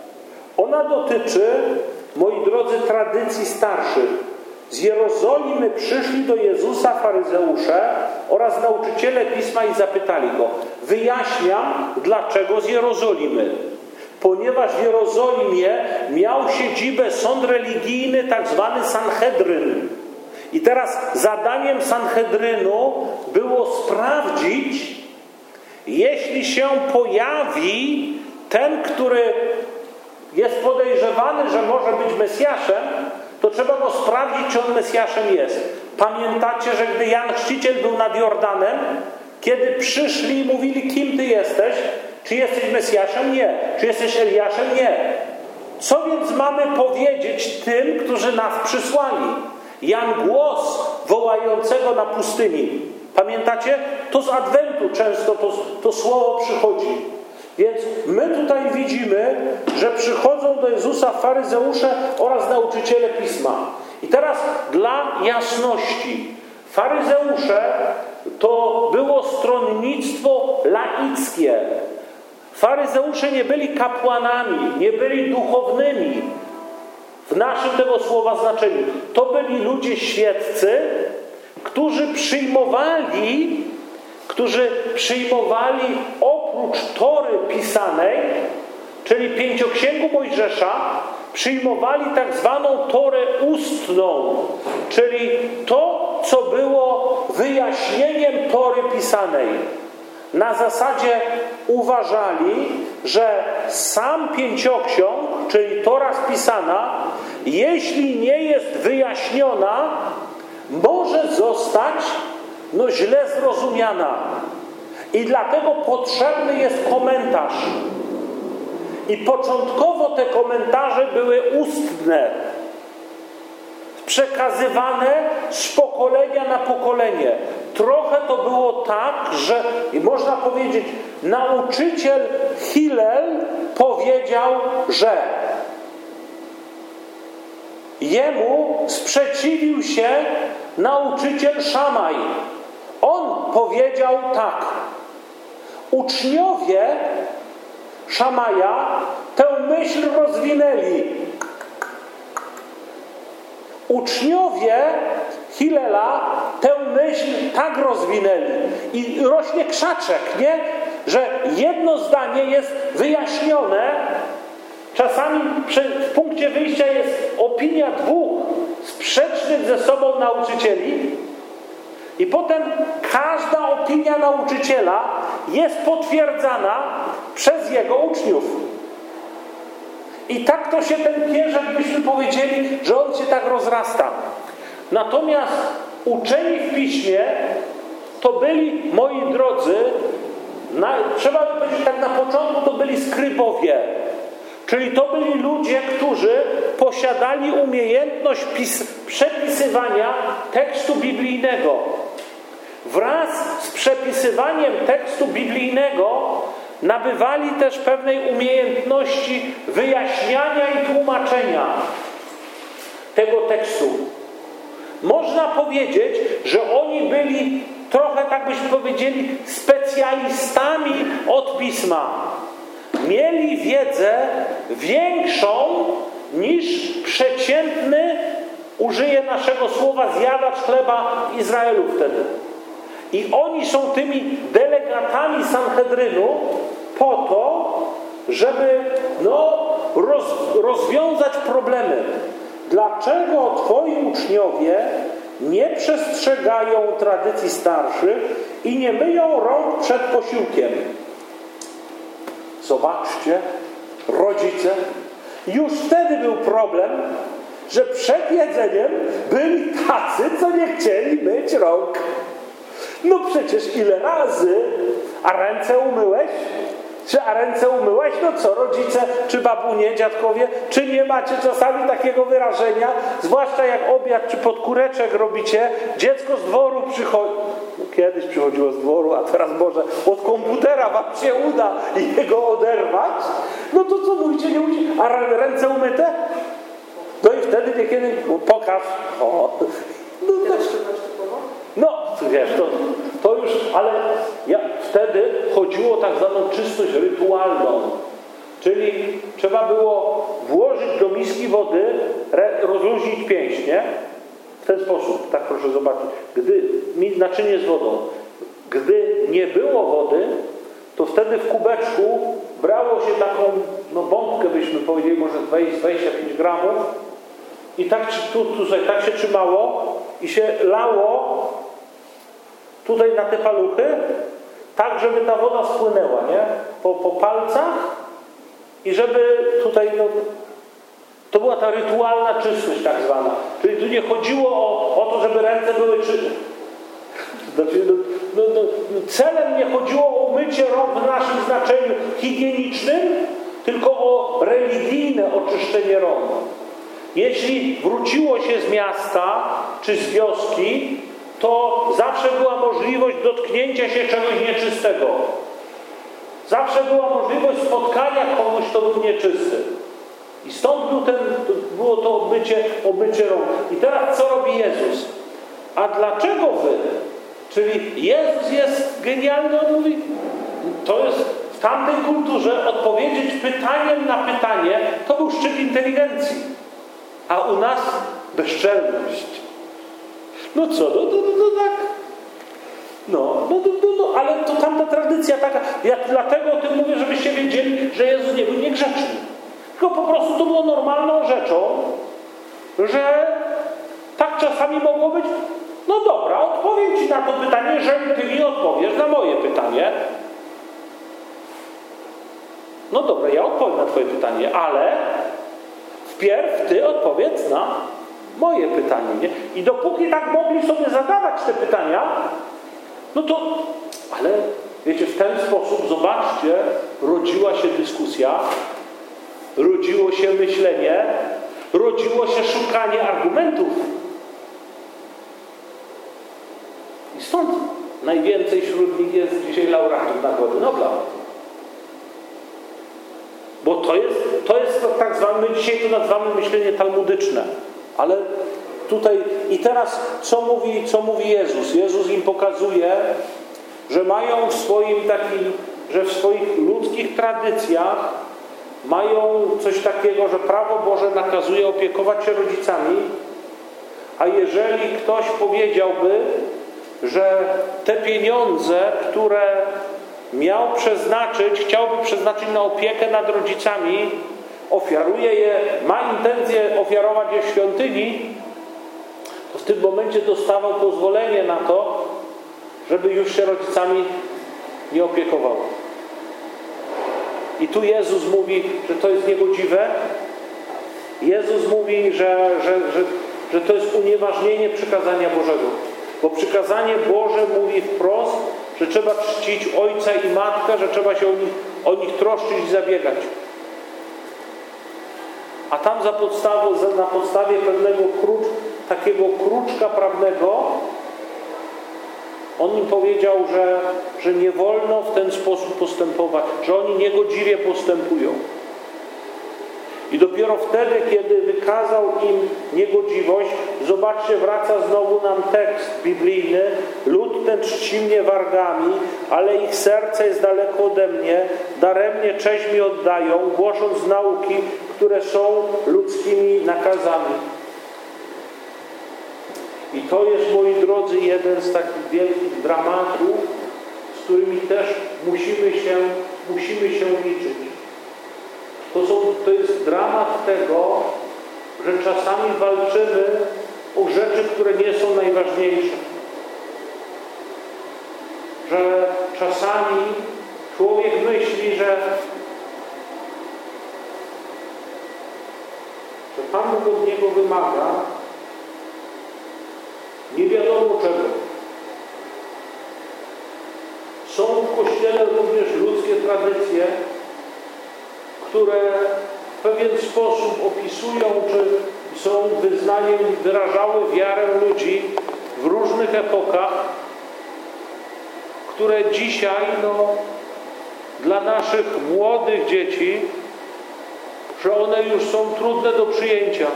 Ona dotyczy, moi drodzy, tradycji starszych. Z Jerozolimy przyszli do Jezusa faryzeusze oraz nauczyciele Pisma i zapytali go: wyjaśniam, dlaczego z Jerozolimy. Ponieważ w Jerozolimie miał siedzibę sąd religijny, tak zwany Sanhedryn. I teraz zadaniem Sanhedrynu było sprawdzić, jeśli się pojawi ten, który jest podejrzewany, że może być Mesjaszem, to trzeba go sprawdzić, czy on Mesjaszem jest. Pamiętacie, że gdy Jan Chrzciciel był nad Jordanem, kiedy przyszli i mówili: kim ty jesteś? Czy jesteś Mesjaszem? Nie. Czy jesteś Eliaszem? Nie. Co więc mamy powiedzieć tym, którzy nas przysłali? Jan głos wołającego na pustyni. Pamiętacie? To z Adwentu często to, to słowo przychodzi. Więc my tutaj widzimy, że przychodzą do Jezusa faryzeusze oraz nauczyciele Pisma. I teraz dla jasności. Faryzeusze to było stronnictwo laickie. Faryzeusze nie byli kapłanami, nie byli duchownymi w naszym tego słowa znaczeniu. To byli ludzie świeccy, którzy przyjmowali, którzy przyjmowali oprócz Tory pisanej, czyli pięcioksięgu Mojżesza, przyjmowali tak zwaną Torę ustną, czyli to, co było wyjaśnieniem Tory pisanej. Na zasadzie uważali, że sam pięcioksiąg, czyli Tora spisana, jeśli nie jest wyjaśniona, może zostać no, źle zrozumiana. I dlatego potrzebny jest komentarz. I początkowo te komentarze były ustne, przekazywane z pokolenia na pokolenie. Trochę to było tak, że można powiedzieć, nauczyciel Hillel powiedział, że jemu sprzeciwił się nauczyciel Szamaj. On powiedział tak: uczniowie Szamaja tę myśl rozwinęli. Uczniowie Hillela tę myśl tak rozwinęli. I rośnie krzaczek, nie? Że jedno zdanie jest wyjaśnione. Czasami w punkcie wyjścia jest opinia dwóch sprzecznych ze sobą nauczycieli. I potem każda opinia nauczyciela jest potwierdzana przez jego uczniów. I tak to się ten pierzek, byśmy powiedzieli, że on się tak rozrasta. Natomiast uczeni w Piśmie to byli, moi drodzy, na, trzeba by powiedzieć tak na początku, to byli skrybowie. Czyli to byli ludzie, którzy posiadali umiejętność pis- przepisywania tekstu biblijnego. wraz z przepisywaniem tekstu biblijnego nabywali też pewnej umiejętności wyjaśniania i tłumaczenia tego tekstu. Można powiedzieć, że oni byli trochę, tak byśmy powiedzieli, specjalistami od Pisma. Mieli wiedzę większą niż przeciętny, użyję naszego słowa, zjadacz chleba Izraelu wtedy. I oni są tymi delegatami Sanhedrynu po to, żeby no, roz, rozwiązać problemy. Dlaczego twoi uczniowie nie przestrzegają tradycji starszych i nie myją rąk przed posiłkiem? Zobaczcie, rodzice, już wtedy był problem, że przed jedzeniem byli tacy, co nie chcieli myć rąk. No przecież ile razy? A ręce umyłeś? Czy a ręce umyłeś? No co, rodzice, czy babunie, dziadkowie? Czy nie macie czasami takiego wyrażenia? Zwłaszcza jak obiad czy podkureczek robicie, dziecko z dworu przychodzi. No, kiedyś przychodziło z dworu, a teraz może od komputera wam się uda i jego oderwać. No to co mówicie, nie mówicie? A ręce umyte? No i wtedy niekiedy no, pokaż. O. No, no. No, wiesz, to, to już, ale ja, wtedy chodziło o tak zwaną czystość rytualną. Czyli trzeba było włożyć do miski wody, re, rozluźnić pięśnie w ten sposób. Tak proszę zobaczyć. Gdy naczynie z wodą. Gdy nie było wody, to wtedy w kubeczku brało się taką no, bombkę, byśmy powiedzieli, może dwadzieścia pięć gramów i tak, tu, tutaj, tak się trzymało i się lało tutaj na te paluchy, tak żeby ta woda spłynęła, nie? Po, po palcach i żeby tutaj, no, to była ta rytualna czystość tak zwana. Czyli tu nie chodziło o, o to, żeby ręce były czyste. Znaczy, no, no, no, celem nie chodziło o umycie rąk w naszym znaczeniu higienicznym, tylko o religijne oczyszczenie rąk. Jeśli wróciło się z miasta czy z wioski, to zawsze była możliwość dotknięcia się czegoś nieczystego. Zawsze była możliwość spotkania kogoś, kto był nieczysty. I stąd był ten, było to obycie, obycie rąk. I teraz co robi Jezus? A dlaczego wy? Czyli Jezus jest genialny, on mówi, to jest w tamtej kulturze odpowiedzieć pytaniem na pytanie, to był szczyt inteligencji. A u nas bezczelność. No co, no, no, no, no tak. No, no, no, no, no, ale to tamta tradycja taka. Ja dlatego o tym mówię, żebyście wiedzieli, że Jezus nie był niegrzeczny. Tylko po prostu to było normalną rzeczą, że tak czasami mogło być. No dobra, odpowiem ci na to pytanie, jeżeli ty mi odpowiesz na moje pytanie. No dobra, ja odpowiem na twoje pytanie, ale wpierw ty odpowiedz na moje pytanie, nie? I dopóki tak mogli sobie zadawać te pytania, no to, ale wiecie, w ten sposób, zobaczcie, rodziła się dyskusja, rodziło się myślenie, rodziło się szukanie argumentów. I stąd najwięcej wśród nich jest dzisiaj laureatów Nagrody Nobla. Bo to jest, to jest tak zwane, my dzisiaj to nazywamy myślenie talmudyczne. Ale tutaj i teraz co mówi, co mówi Jezus? Jezus im pokazuje, że mają w swoim takim, że w swoich ludzkich tradycjach mają coś takiego, że prawo Boże nakazuje opiekować się rodzicami, a jeżeli ktoś powiedziałby, że te pieniądze, które miał przeznaczyć, chciałby przeznaczyć na opiekę nad rodzicami, ofiaruje je, ma intencję ofiarować je w świątyni, to w tym momencie dostawał pozwolenie na to, żeby już się rodzicami nie opiekował. I tu Jezus mówi, że to jest niegodziwe. Jezus mówi, że, że, że, że to jest unieważnienie przykazania Bożego. Bo przykazanie Boże mówi wprost, że trzeba czcić ojca i matkę, że trzeba się o nich, o nich troszczyć i zabiegać. A tam za podstawą, na podstawie pewnego krucz, takiego kruczka prawnego On im powiedział, że, że nie wolno w ten sposób postępować, że oni niegodziwie postępują. I dopiero wtedy, kiedy wykazał im niegodziwość, zobaczcie, wraca znowu nam tekst biblijny. Lud ten czci mnie wargami, ale ich serce jest daleko ode mnie. Daremnie cześć mi oddają, głosząc nauki, które są ludzkimi nakazami. I to jest, moi drodzy, jeden z takich wielkich dramatów, z którymi też musimy się, musimy się liczyć. To, są, to jest dramat tego, że czasami walczymy o rzeczy, które nie są najważniejsze. Że czasami człowiek myśli, że, że Pan Bóg od niego wymaga nie wiadomo czego. Są w Kościele również ludzkie tradycje, które w pewien sposób opisują, czy są wyznaniem, wyrażały wiarę ludzi w różnych epokach, które dzisiaj no, dla naszych młodych dzieci, że one już są trudne do przyjęcia.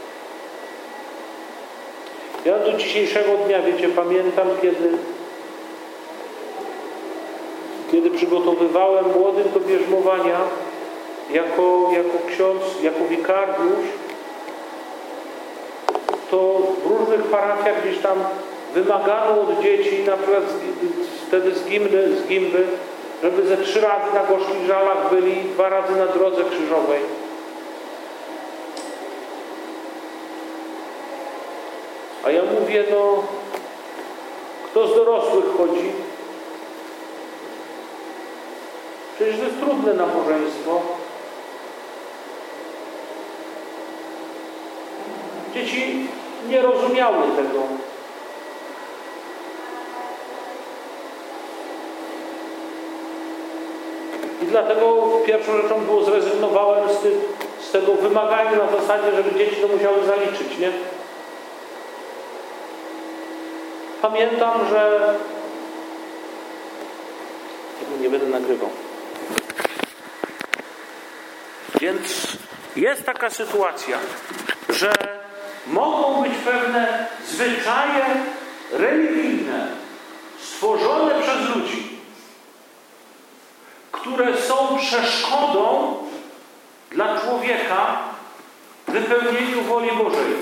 Ja do dzisiejszego dnia, wiecie, pamiętam, kiedy, kiedy przygotowywałem młodych do bierzmowania, Jako, jako ksiądz, jako wikariusz, to w różnych parafiach gdzieś tam wymagano od dzieci, na przykład z, wtedy z gimby, z gimby, żeby ze trzy razy na gorzkich żalach byli, dwa razy na drodze krzyżowej. A ja mówię, no, kto z dorosłych chodzi? Przecież to jest trudne nabożeństwo. Dzieci nie rozumiały tego. I dlatego pierwszą rzeczą było, zrezygnowałem z, tych, z tego wymagania na zasadzie, żeby dzieci to musiały zaliczyć, nie? Pamiętam, że... Nie będę nagrywał. Więc jest taka sytuacja, że mogą być pewne zwyczaje religijne stworzone przez ludzi, które są przeszkodą dla człowieka w wypełnieniu woli Bożej.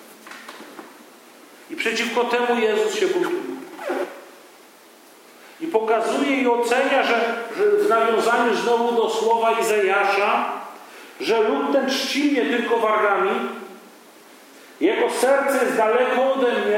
I przeciwko temu Jezus się buntuje. I pokazuje i ocenia, że, że w nawiązaniu znowu do słowa Izajasza, że lud ten czci mnie tylko wargami, jego serce jest daleko ode mnie.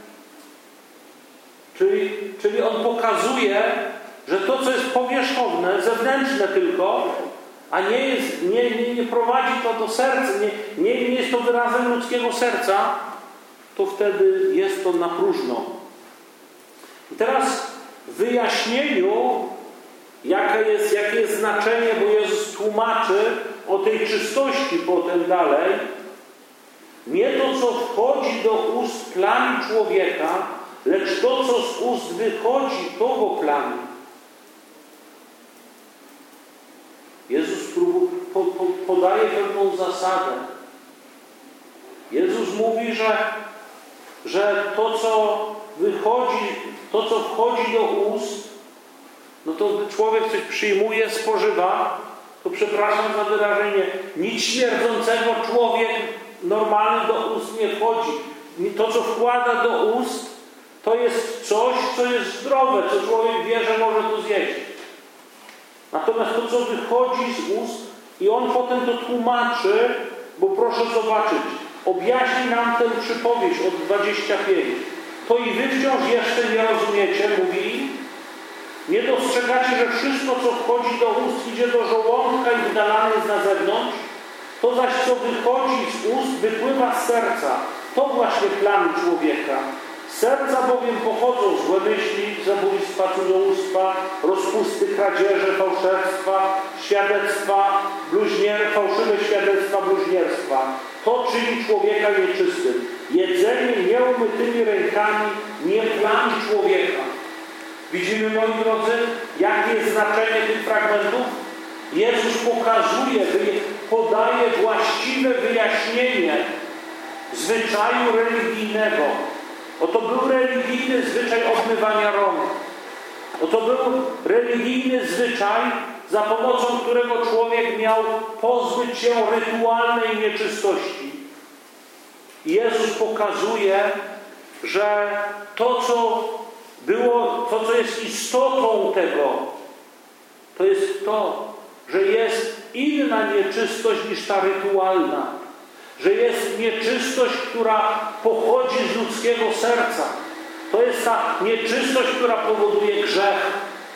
Czyli, czyli on pokazuje, że to, co jest powierzchowne, zewnętrzne tylko, a nie, jest, nie, nie, nie prowadzi to do serca, nie, nie, nie jest to wyrazem ludzkiego serca, to wtedy jest to na próżno. I teraz w wyjaśnieniu, jakie jest, jakie jest znaczenie, bo Jezus tłumaczy o tej czystości potem dalej, nie to, co wchodzi do ust plami człowieka, lecz to, co z ust wychodzi, to go plami. Jezus po, po, podaje pewną zasadę. Jezus mówi, że, że to, co wychodzi, to, co wchodzi do ust, no to gdy człowiek coś przyjmuje, spożywa, to przepraszam za wyrażenie, nic śmierdzącego człowiek normalny do ust nie wchodzi. To, co wkłada do ust, to jest coś, co jest zdrowe, co człowiek wie, że może to zjeść. Natomiast to, co wychodzi z ust, i on potem to tłumaczy, bo proszę zobaczyć, objaśni nam tę przypowieść od dwudziestego piątego. To i wy wciąż jeszcze nie rozumiecie, mówi, nie dostrzegacie, że wszystko, co wchodzi do ust, idzie do żołądka i wydalane jest na zewnątrz? To zaś, co wychodzi z ust, wypływa z serca. To właśnie plany człowieka. Z serca bowiem pochodzą złe myśli, zabójstwa, cudzołóstwa, rozpusty, kradzieże, fałszerstwa, świadectwa, bluźnier, fałszywe świadectwa, bluźnierstwa. To czyni człowieka nieczystym. Jedzenie nieumytymi rękami nie plami człowieka. Widzimy, moi drodzy, jakie jest znaczenie tych fragmentów? Jezus pokazuje, podaje właściwe wyjaśnienie zwyczaju religijnego. Oto był religijny zwyczaj obmywania rąk. Oto był religijny zwyczaj, za pomocą którego człowiek miał pozbyć się rytualnej nieczystości. Jezus pokazuje, że to, co było, to, co jest istotą tego, to jest to, że jest inna nieczystość niż ta rytualna. Że jest nieczystość, która pochodzi z ludzkiego serca. To jest ta nieczystość, która powoduje grzech.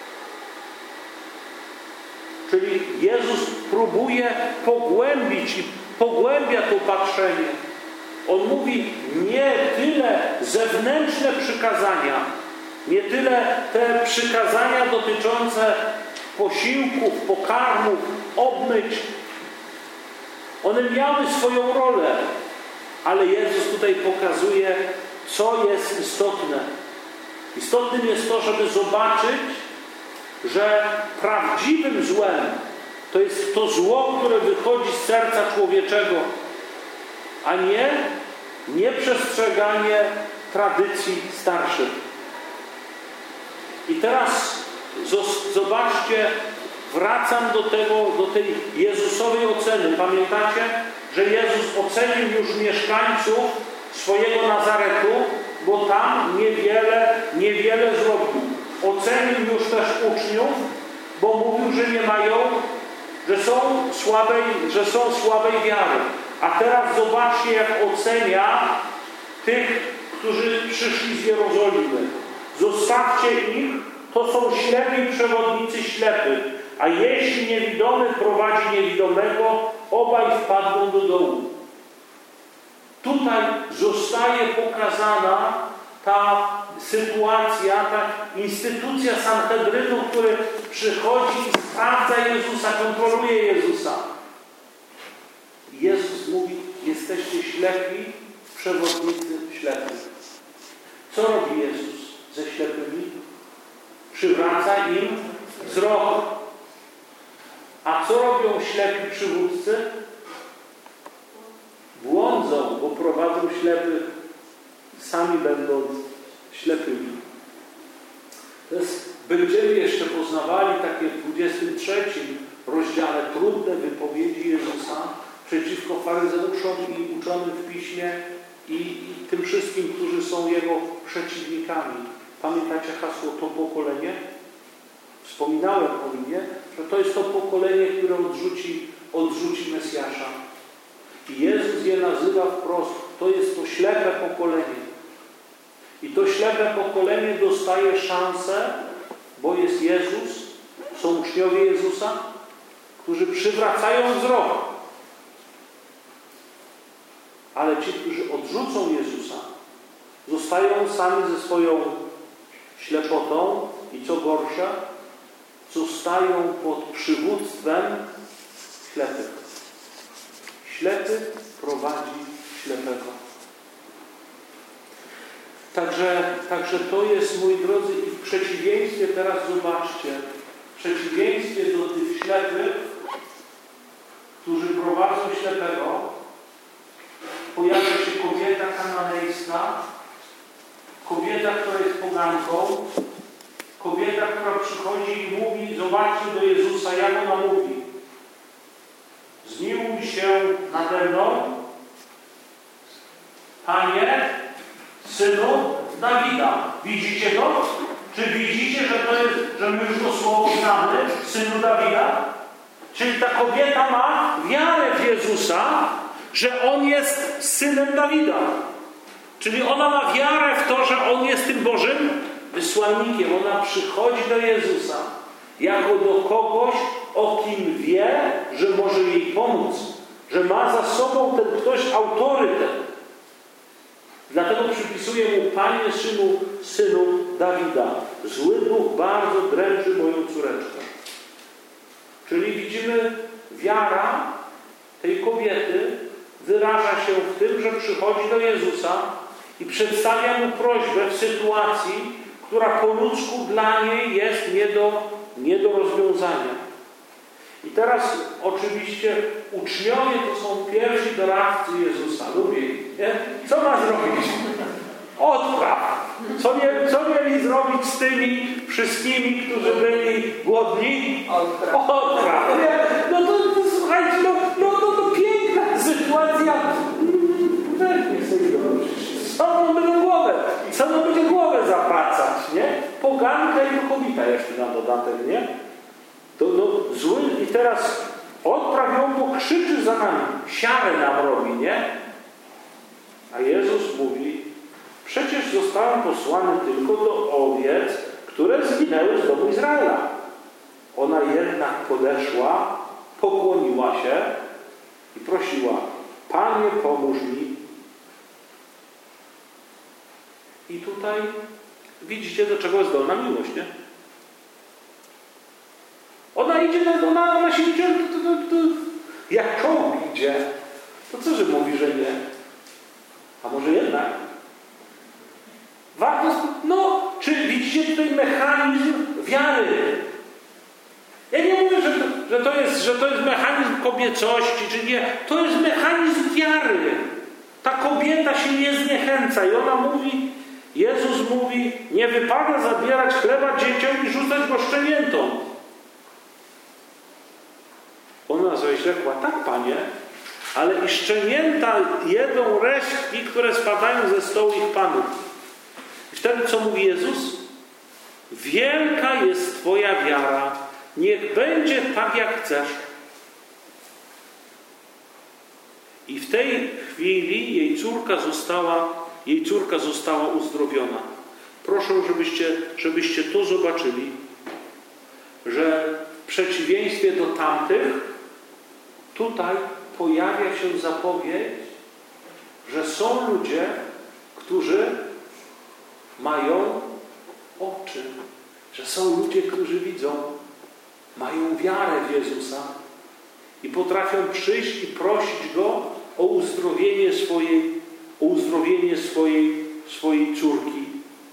Czyli Jezus próbuje pogłębić i pogłębia to patrzenie. On mówi nie tyle zewnętrzne przykazania, nie tyle te przykazania dotyczące posiłków, pokarmów, obmyć. One miały swoją rolę, ale Jezus tutaj pokazuje, co jest istotne. Istotnym jest to, żeby zobaczyć, że prawdziwym złem to jest to zło, które wychodzi z serca człowieczego, a nie nieprzestrzeganie tradycji starszych. I teraz zobaczcie, wracam do tego, do tej Jezusowej oceny. Pamiętacie, że Jezus ocenił już mieszkańców swojego Nazaretu, bo tam niewiele, niewiele zrobił. Ocenił już też uczniów, bo mówił, że nie mają, że są słabej, że są słabej wiary. A teraz zobaczcie, jak ocenia tych, którzy przyszli z Jerozolimy. Zostawcie ich, to są ślepi przewodnicy ślepych. A jeśli niewidomy prowadzi niewidomego, obaj wpadną do dołu. Tutaj zostaje pokazana ta sytuacja, ta instytucja Sanhedrynu, który przychodzi i sprawdza Jezusa, kontroluje Jezusa. Jezus mówi, jesteście ślepi, przewodnicy ślepych. Co robi Jezus ze ślepymi? Przywraca im wzrok. A co robią ślepi przywódcy? Błądzą, bo prowadzą ślepych, sami będąc ślepymi. To jest, będziemy jeszcze poznawali takie w dwudziestym trzecim rozdziale trudne wypowiedzi Jezusa przeciwko faryzeuszom i uczonym w Piśmie i, i tym wszystkim, którzy są Jego przeciwnikami. Pamiętacie hasło to pokolenie? Wspominałem o nim, nie? Że to jest to pokolenie, które odrzuci, odrzuci Mesjasza. I Jezus je nazywa wprost. To jest to ślepe pokolenie. I to ślepe pokolenie dostaje szansę, bo jest Jezus, są uczniowie Jezusa, którzy przywracają wzrok. Ale ci, którzy odrzucą Jezusa, zostają sami ze swoją ślepotą i co gorsza, zostają pod przywództwem ślepych. Ślepy prowadzi ślepego. Także, także to jest, moi drodzy, i w przeciwieństwie, teraz zobaczcie, w przeciwieństwie do tych ślepych, którzy prowadzą ślepego, pojawia się kobieta kananejska, kobieta, która jest poganką, kobieta, która przychodzi i mówi, zobaczcie do Jezusa, jak ona mówi. Zmiłuj się nade mną, Panie, Synu Dawida. Widzicie go? Czy widzicie, że to jest, że my już to słowo znamy, Synu Dawida? Czyli ta kobieta ma wiarę w Jezusa, że On jest Synem Dawida. Czyli ona ma wiarę w to, że On jest tym Bożym wysłannikiem. Ona przychodzi do Jezusa jako do kogoś, o kim wie, że może jej pomóc. Że ma za sobą ten ktoś autorytet. Dlatego przypisuje mu, Panie, Synu, Synu Dawida. Zły duch bardzo dręczy moją córeczkę. Czyli widzimy, wiara tej kobiety wyraża się w tym, że przychodzi do Jezusa i przedstawia mu prośbę w sytuacji, która po ludzku dla niej jest nie do, nie do rozwiązania. I teraz oczywiście uczniowie to są pierwsi doradcy Jezusa. Lubię ich, nie? Co ma zrobić? Odpraw. Co, nie, co mieli zrobić z tymi wszystkimi, którzy byli głodni? Odpraw. Odpraw. No to, to słuchajcie, no, no, no to piękna sytuacja. Weźmy sobie co nam będzie głowę? Co nam będzie głowę zapracać, nie? Poganka i duchowita jeszcze na dodatek, nie? To no, zły i teraz odpraw ją, bo krzyczy za nami. Siarę nam robi, nie? A Jezus mówi, przecież zostałem posłany tylko do owiec, które zginęły z domu Izraela. Ona jednak podeszła, pokłoniła się i prosiła, Panie, pomóż mi. I tutaj widzicie, do czego jest zdolna miłość, nie? Ona idzie, ona, ona się idzie, to, to, to, jak czołg idzie, to co, że mówi, że nie? A może jednak? Warto, no, czy widzicie tutaj mechanizm wiary? Ja nie mówię, że to, że to, jest, że to jest mechanizm kobiecości, czy nie. To jest mechanizm wiary. Ta kobieta się nie zniechęca i ona mówi, Jezus mówi, nie wypada zabierać chleba dzieciom i rzucać go szczeniętom. Ona zaś rzekła, tak, Panie, ale i szczenięta jedzą resztki, które spadają ze stołu ich panów. I wtedy co mówi Jezus? Wielka jest Twoja wiara. Niech będzie tak, jak chcesz. I w tej chwili jej córka została, jej córka została uzdrowiona. Proszę, żebyście, żebyście to zobaczyli, że w przeciwieństwie do tamtych, tutaj pojawia się zapowiedź, że są ludzie, którzy mają oczy, że są ludzie, którzy widzą, mają wiarę w Jezusa i potrafią przyjść i prosić Go o uzdrowienie swojej, o uzdrowienie swojej, swojej córki.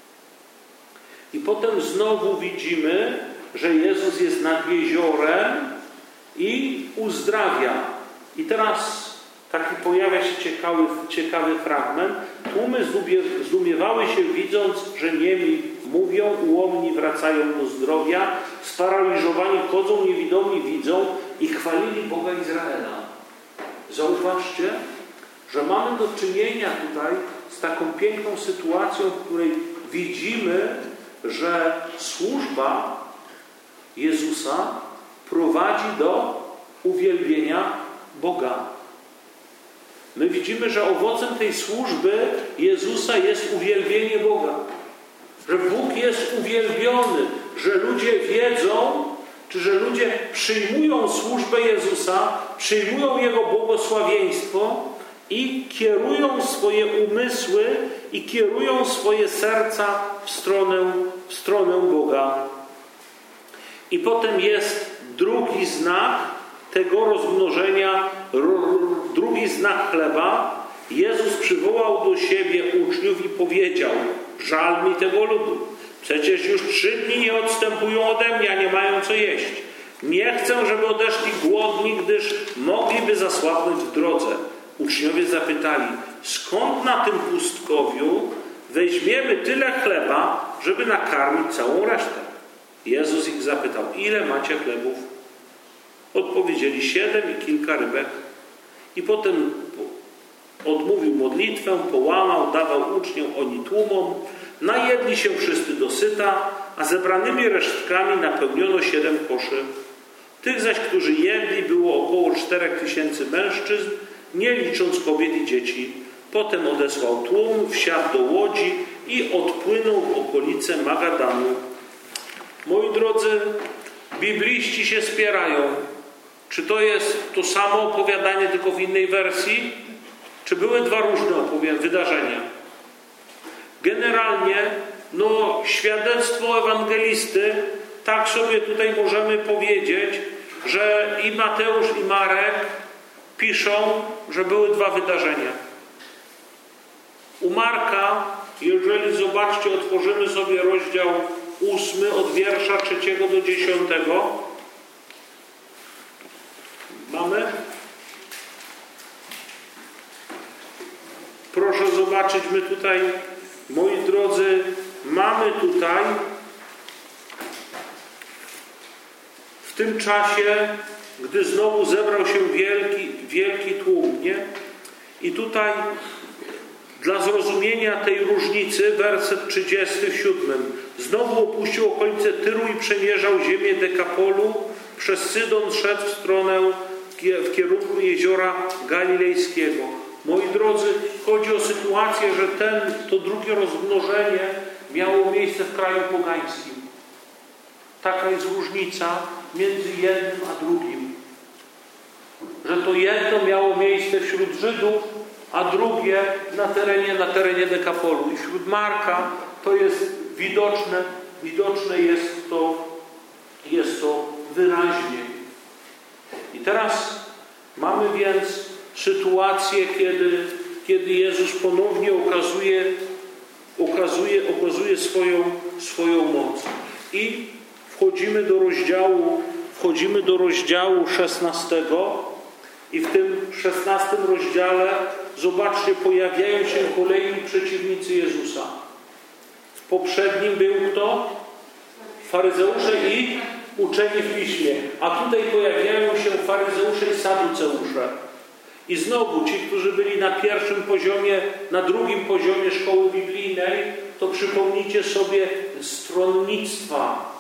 I potem znowu widzimy, że Jezus jest nad jeziorem i uzdrawia. I teraz taki pojawia się ciekawy, ciekawy fragment. Tłumy zdumiewały się, widząc, że niemi mówią, ułomni wracają do zdrowia, sparaliżowani chodzą, niewidomi widzą i chwalili Boga Izraela. Zauważcie, że mamy do czynienia tutaj z taką piękną sytuacją, w której widzimy, że służba Jezusa prowadzi do uwielbienia Boga. My widzimy, że owocem tej służby Jezusa jest uwielbienie Boga. Że Bóg jest uwielbiony, że ludzie wiedzą, czy że ludzie przyjmują służbę Jezusa, przyjmują Jego błogosławieństwo i kierują swoje umysły i kierują swoje serca w stronę, w stronę Boga. I potem jest drugi znak tego rozmnożenia, drugi znak chleba. Jezus przywołał do siebie uczniów i powiedział: żal mi tego ludu. Przecież już trzy dni nie odstępują ode mnie, a nie mają co jeść. Nie chcę, żeby odeszli głodni, gdyż mogliby zasłabnąć w drodze. Uczniowie zapytali: skąd na tym pustkowiu weźmiemy tyle chleba, żeby nakarmić całą resztę? Jezus ich zapytał: ile macie chlebów? Odpowiedzieli: siedem i kilka rybek. I potem odmówił modlitwę, połamał, dawał uczniom, oni tłumom. Najedli się wszyscy dosyta, a zebranymi resztkami napełniono siedem koszy. Tych zaś, którzy jedli, było około czterech tysięcy mężczyzn, nie licząc kobiet i dzieci. Potem odesłał tłum, wsiadł do łodzi i odpłynął w okolice Magadanu. Moi drodzy, bibliści się spierają. Czy to jest to samo opowiadanie, tylko w innej wersji? Czy były dwa różne wydarzenia? Generalnie, no, świadectwo ewangelisty, tak sobie tutaj możemy powiedzieć, że i Mateusz, i Marek piszą, że były dwa wydarzenia. U Marka, jeżeli zobaczcie, otworzymy sobie rozdział ósmy od wiersza trzeciego do dziesiątego. Mamy? Proszę zobaczyć, my tutaj, moi drodzy, mamy tutaj w tym czasie, gdy znowu zebrał się wielki, wielki tłum, nie? I tutaj dla zrozumienia tej różnicy, werset trzydziesty siódmy. Znowu opuścił okolice Tyru i przemierzał ziemię Dekapolu, przez Sydon szedł w stronę, w kierunku jeziora Galilejskiego. Moi drodzy, chodzi o sytuację, że ten, to drugie rozmnożenie miało miejsce w kraju pogańskim. Taka jest różnica między jednym a drugim. Że to jedno miało miejsce wśród Żydów, a drugie na terenie, na terenie Dekapolu. I wśród Marka to jest widoczne, widoczne jest to, jest to wyraźnie. I teraz mamy więc sytuację, kiedy, kiedy Jezus ponownie okazuje, okazuje, okazuje swoją, swoją moc. I wchodzimy do rozdziału, wchodzimy do rozdziału szesnastego i w tym szesnastym rozdziale, zobaczcie, pojawiają się kolejni przeciwnicy Jezusa. W poprzednim był kto? Faryzeusze i uczeni w Piśmie. A tutaj pojawiają się faryzeusze i saduceusze. I znowu ci, którzy byli na pierwszym poziomie, na drugim poziomie szkoły biblijnej, to przypomnijcie sobie stronnictwa.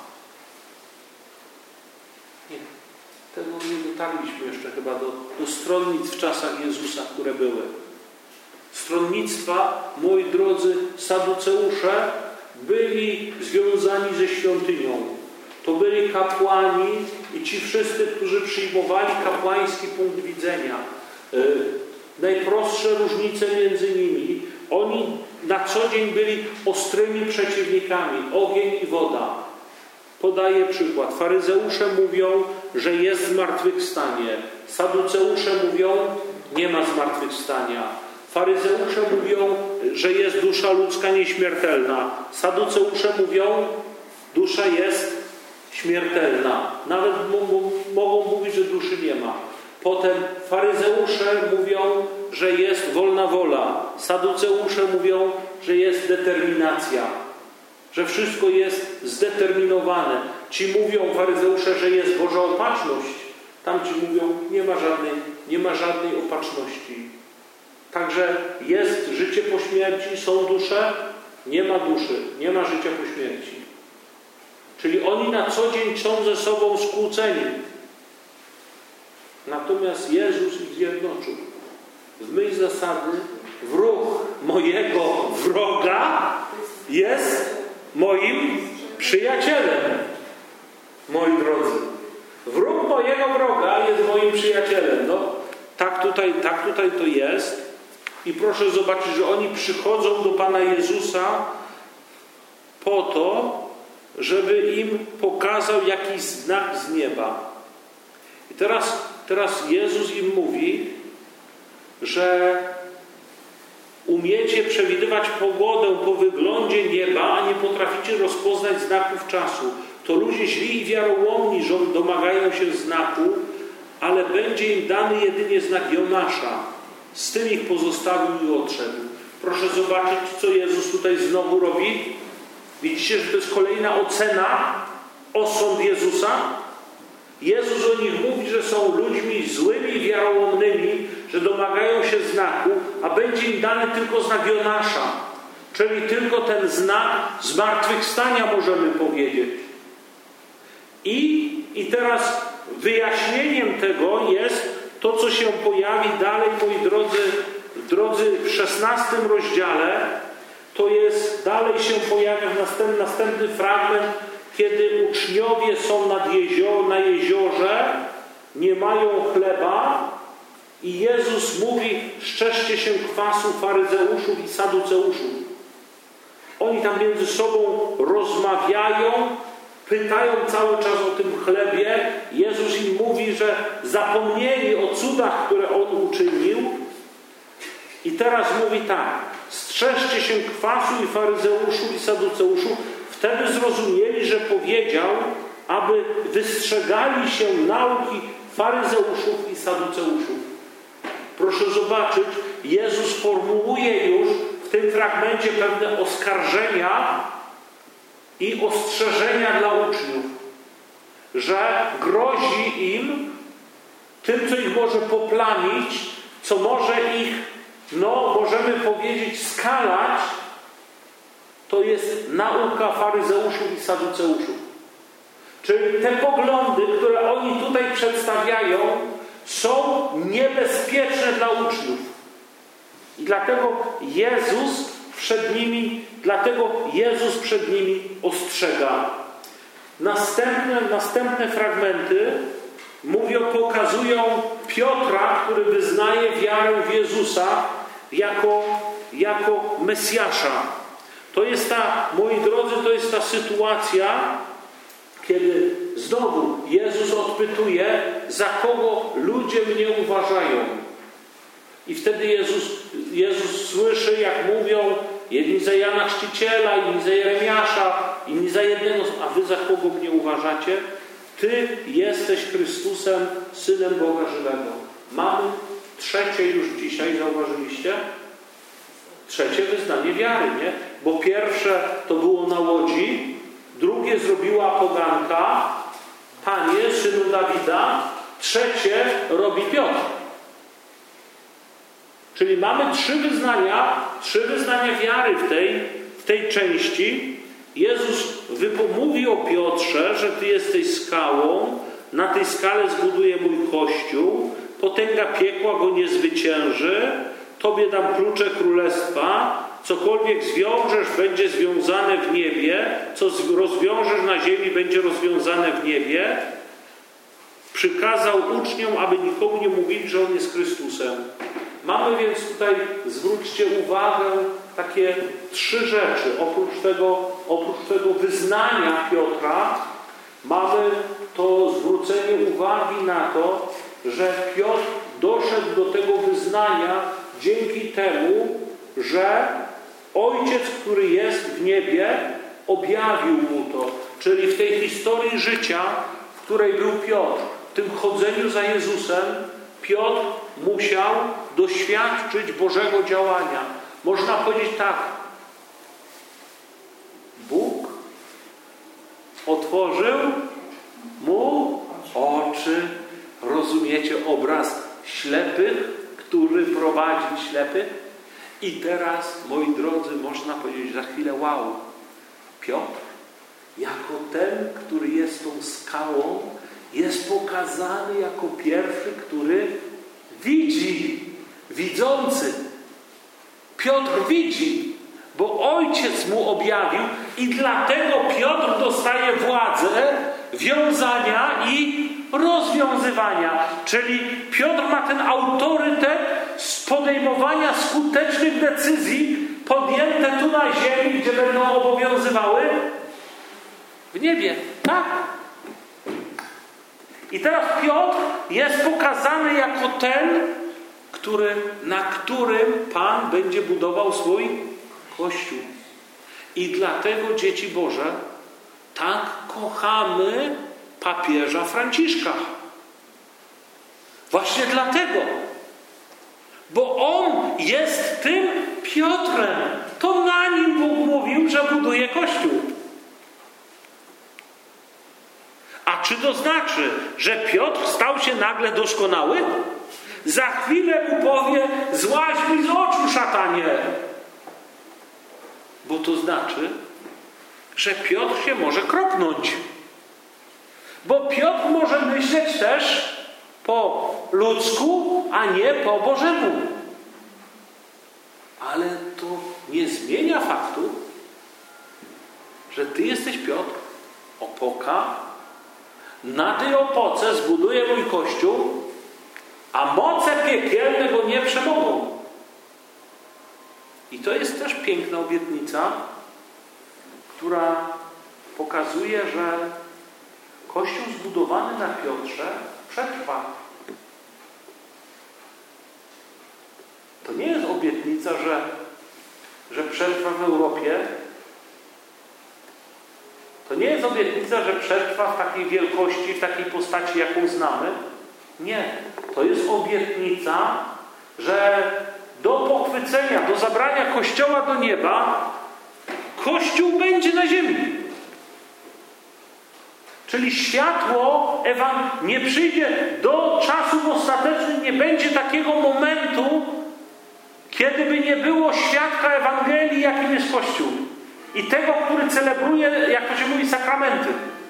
Nie, tego nie dotarliśmy jeszcze chyba do, do stronnictw w czasach Jezusa, które były. Stronnictwa, moi drodzy, saduceusze byli związani ze świątynią. To byli kapłani i ci wszyscy, którzy przyjmowali kapłański punkt widzenia. Yy, najprostsze różnice między nimi. Oni na co dzień byli ostrymi przeciwnikami. Ogień i woda. Podaję przykład. Faryzeusze mówią, że jest zmartwychwstanie. Saduceusze mówią, nie ma zmartwychwstania. Faryzeusze mówią, że jest dusza ludzka nieśmiertelna. Saduceusze mówią, dusza jest śmiertelna. Nawet mogą, mogą mówić, że duszy nie ma. Potem faryzeusze mówią, że jest wolna wola. Saduceusze mówią, że jest determinacja. Że wszystko jest zdeterminowane. Ci mówią, faryzeusze, że jest Boża opatrzność. Tamci mówią, nie ma żadnej, nie ma żadnej opatrzności. Także jest życie po śmierci, są dusze, nie ma duszy, nie ma życia po śmierci. Czyli oni na co dzień są ze sobą skłóceni. Natomiast Jezus ich zjednoczył. W myśl zasady wróg mojego wroga jest moim przyjacielem. Moi drodzy. Wróg mojego wroga jest moim przyjacielem. No, tak tutaj, tak tutaj to jest. I proszę zobaczyć, że oni przychodzą do Pana Jezusa po to, żeby im pokazał jakiś znak z nieba. I teraz, teraz Jezus im mówi, że umiecie przewidywać pogodę po wyglądzie nieba, a nie potraficie rozpoznać znaków czasu. To ludzie źli i wiarołomni domagają się znaku, ale będzie im dany jedynie znak Jonasza. Z tym ich pozostawił i odszedł. Proszę zobaczyć, co Jezus tutaj znowu robi. Widzicie, że to jest kolejna ocena, osąd Jezusa. Jezus o nich mówi, że są ludźmi złymi i wiarołomnymi, że domagają się znaku, a będzie im dany tylko znak Jonasza. Czyli tylko ten znak zmartwychwstania możemy powiedzieć. I, i teraz wyjaśnieniem tego jest to, co się pojawi dalej, moi drodzy, drodzy w szesnastym rozdziale. To jest, dalej się pojawia następny, następny fragment, kiedy uczniowie są nad jezior, na jeziorze, nie mają chleba i Jezus mówi, strzeżcie się kwasu faryzeuszów i saduceuszów. Oni tam między sobą rozmawiają, pytają cały czas o tym chlebie. Jezus im mówi, że zapomnieli o cudach, które On uczynił I teraz mówi tak: strzeżcie się kwasu i faryzeuszów i saduceuszów. Wtedy zrozumieli, że powiedział, aby wystrzegali się nauki faryzeuszów i saduceuszów. Proszę zobaczyć, Jezus formułuje już w tym fragmencie pewne oskarżenia i ostrzeżenia dla uczniów, że grozi im tym, co ich może poplamić, co może ich, no możemy powiedzieć, skalać. To jest nauka faryzeuszów i saduceuszów. Czyli te poglądy, które oni tutaj przedstawiają, są niebezpieczne dla uczniów. I dlatego Jezus przed nimi, dlatego Jezus przed nimi ostrzega. Następne, następne fragmenty mówią, pokazują Piotra, który wyznaje wiarę w Jezusa jako, jako Mesjasza. To jest ta, moi drodzy, to jest ta sytuacja, kiedy znowu Jezus odpytuje, za kogo ludzie mnie uważają. I wtedy Jezus, Jezus słyszy, jak mówią, jedni za Jana Chrzciciela, inni za Jeremiasza, inni za jednego, a wy za kogo mnie uważacie? Ty jesteś Chrystusem, Synem Boga żywego. Mamy trzecie już dzisiaj, zauważyliście? Trzecie wyznanie wiary, nie? Bo pierwsze to było na łodzi, drugie zrobiła poganka, Panie, Synu Dawida, trzecie robi Piotr. Czyli mamy trzy wyznania, trzy wyznania wiary w tej, w tej części. Jezus mówi o Piotrze, że Ty jesteś skałą, na tej skale zbuduję mój Kościół, potęga piekła go nie zwycięży, Tobie dam klucze królestwa, cokolwiek zwiążesz, będzie związane w niebie, co rozwiążesz na ziemi, będzie rozwiązane w niebie. Przykazał uczniom, aby nikomu nie mówili, że On jest Chrystusem. Mamy więc tutaj, zwróćcie uwagę, takie trzy rzeczy. Oprócz tego, oprócz tego wyznania Piotra mamy to zwrócenie uwagi na to, że Piotr doszedł do tego wyznania dzięki temu, że Ojciec, który jest w niebie, objawił mu to. Czyli w tej historii życia, w której był Piotr, w tym chodzeniu za Jezusem, Piotr musiał doświadczyć Bożego działania. Można powiedzieć tak: Bóg otworzył mu oczy. Rozumiecie obraz ślepych, który prowadzi ślepych? I teraz, moi drodzy, można powiedzieć za chwilę: wow, Piotr, jako ten, który jest tą skałą, jest pokazany jako pierwszy, który widzi, widzący. Piotr widzi, bo Ojciec mu objawił i dlatego Piotr dostaje władzę wiązania i rozwiązywania. Czyli Piotr ma ten autorytet z podejmowania skutecznych decyzji podjęte tu na ziemi, gdzie będą obowiązywały w niebie. Tak? I teraz Piotr jest pokazany jako ten, który, na którym Pan będzie budował swój Kościół. I dlatego, dzieci Boże, tak kochamy papieża Franciszka. Właśnie dlatego. Bo on jest tym Piotrem. To na nim Bóg mówił, że buduje Kościół. A czy to znaczy, że Piotr stał się nagle doskonały? Za chwilę mu powie: złaź mi z oczu, szatanie. Bo to znaczy, że Piotr się może kropnąć. Bo Piotr może myśleć też po ludzku, a nie po Bożemu. Ale to nie zmienia faktu, że Ty jesteś Piotr, opoka. Na tej opoce zbuduję mój Kościół, a moce piekielne go nie przemogą. I to jest też piękna obietnica, która pokazuje, że Kościół zbudowany na Piotrze przetrwa. To nie jest obietnica obietnica, że, że przetrwa w Europie, to nie jest obietnica, że przetrwa w takiej wielkości, w takiej postaci, jaką znamy. Nie. To jest obietnica, że do pochwycenia, do zabrania Kościoła do nieba, Kościół będzie na ziemi. Czyli światło Ewangelii nie przyjdzie do czasów ostatecznych, nie będzie takiego momentu, kiedy by nie było świadka Ewangelii, jakim jest Kościół. I tego, który celebruje, jak to się mówi, sakramenty.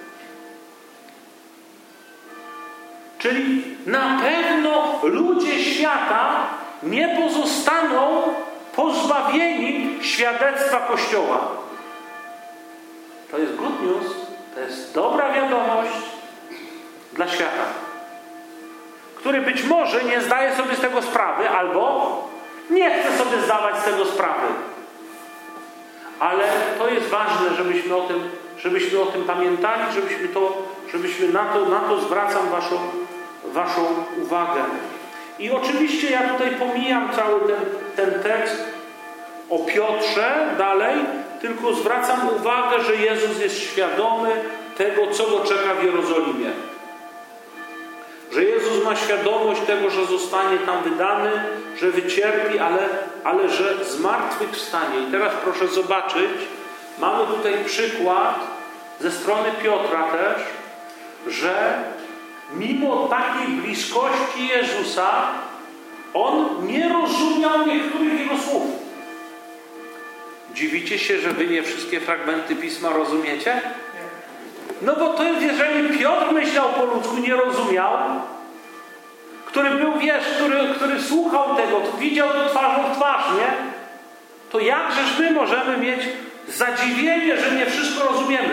Czyli na pewno ludzie świata nie pozostaną pozbawieni świadectwa Kościoła. To jest good news, to jest dobra wiadomość dla świata, który być może nie zdaje sobie z tego sprawy, albo nie chce sobie zdawać z tego sprawy. Ale to jest ważne, żebyśmy o tym, żebyśmy o tym pamiętali, żebyśmy, to, żebyśmy na to, na to zwracam waszą, waszą uwagę. I oczywiście ja tutaj pomijam cały ten, ten tekst o Piotrze dalej, tylko zwracam uwagę, że Jezus jest świadomy tego, co go czeka w Jerozolimie. Że Jezus ma świadomość tego, że zostanie tam wydany, że wycierpi, ale, ale że zmartwychwstanie. I teraz proszę zobaczyć, mamy tutaj przykład ze strony Piotra też, że mimo takiej bliskości Jezusa, on nie rozumiał niektórych jego słów. Dziwicie się, że wy nie wszystkie fragmenty Pisma rozumiecie? No bo to jest, jeżeli Piotr myślał po ludzku, nie rozumiał, który był, wiesz, który, który słuchał tego, to widział to twarzą w twarz, nie? To jakżeż my możemy mieć zadziwienie, że nie wszystko rozumiemy?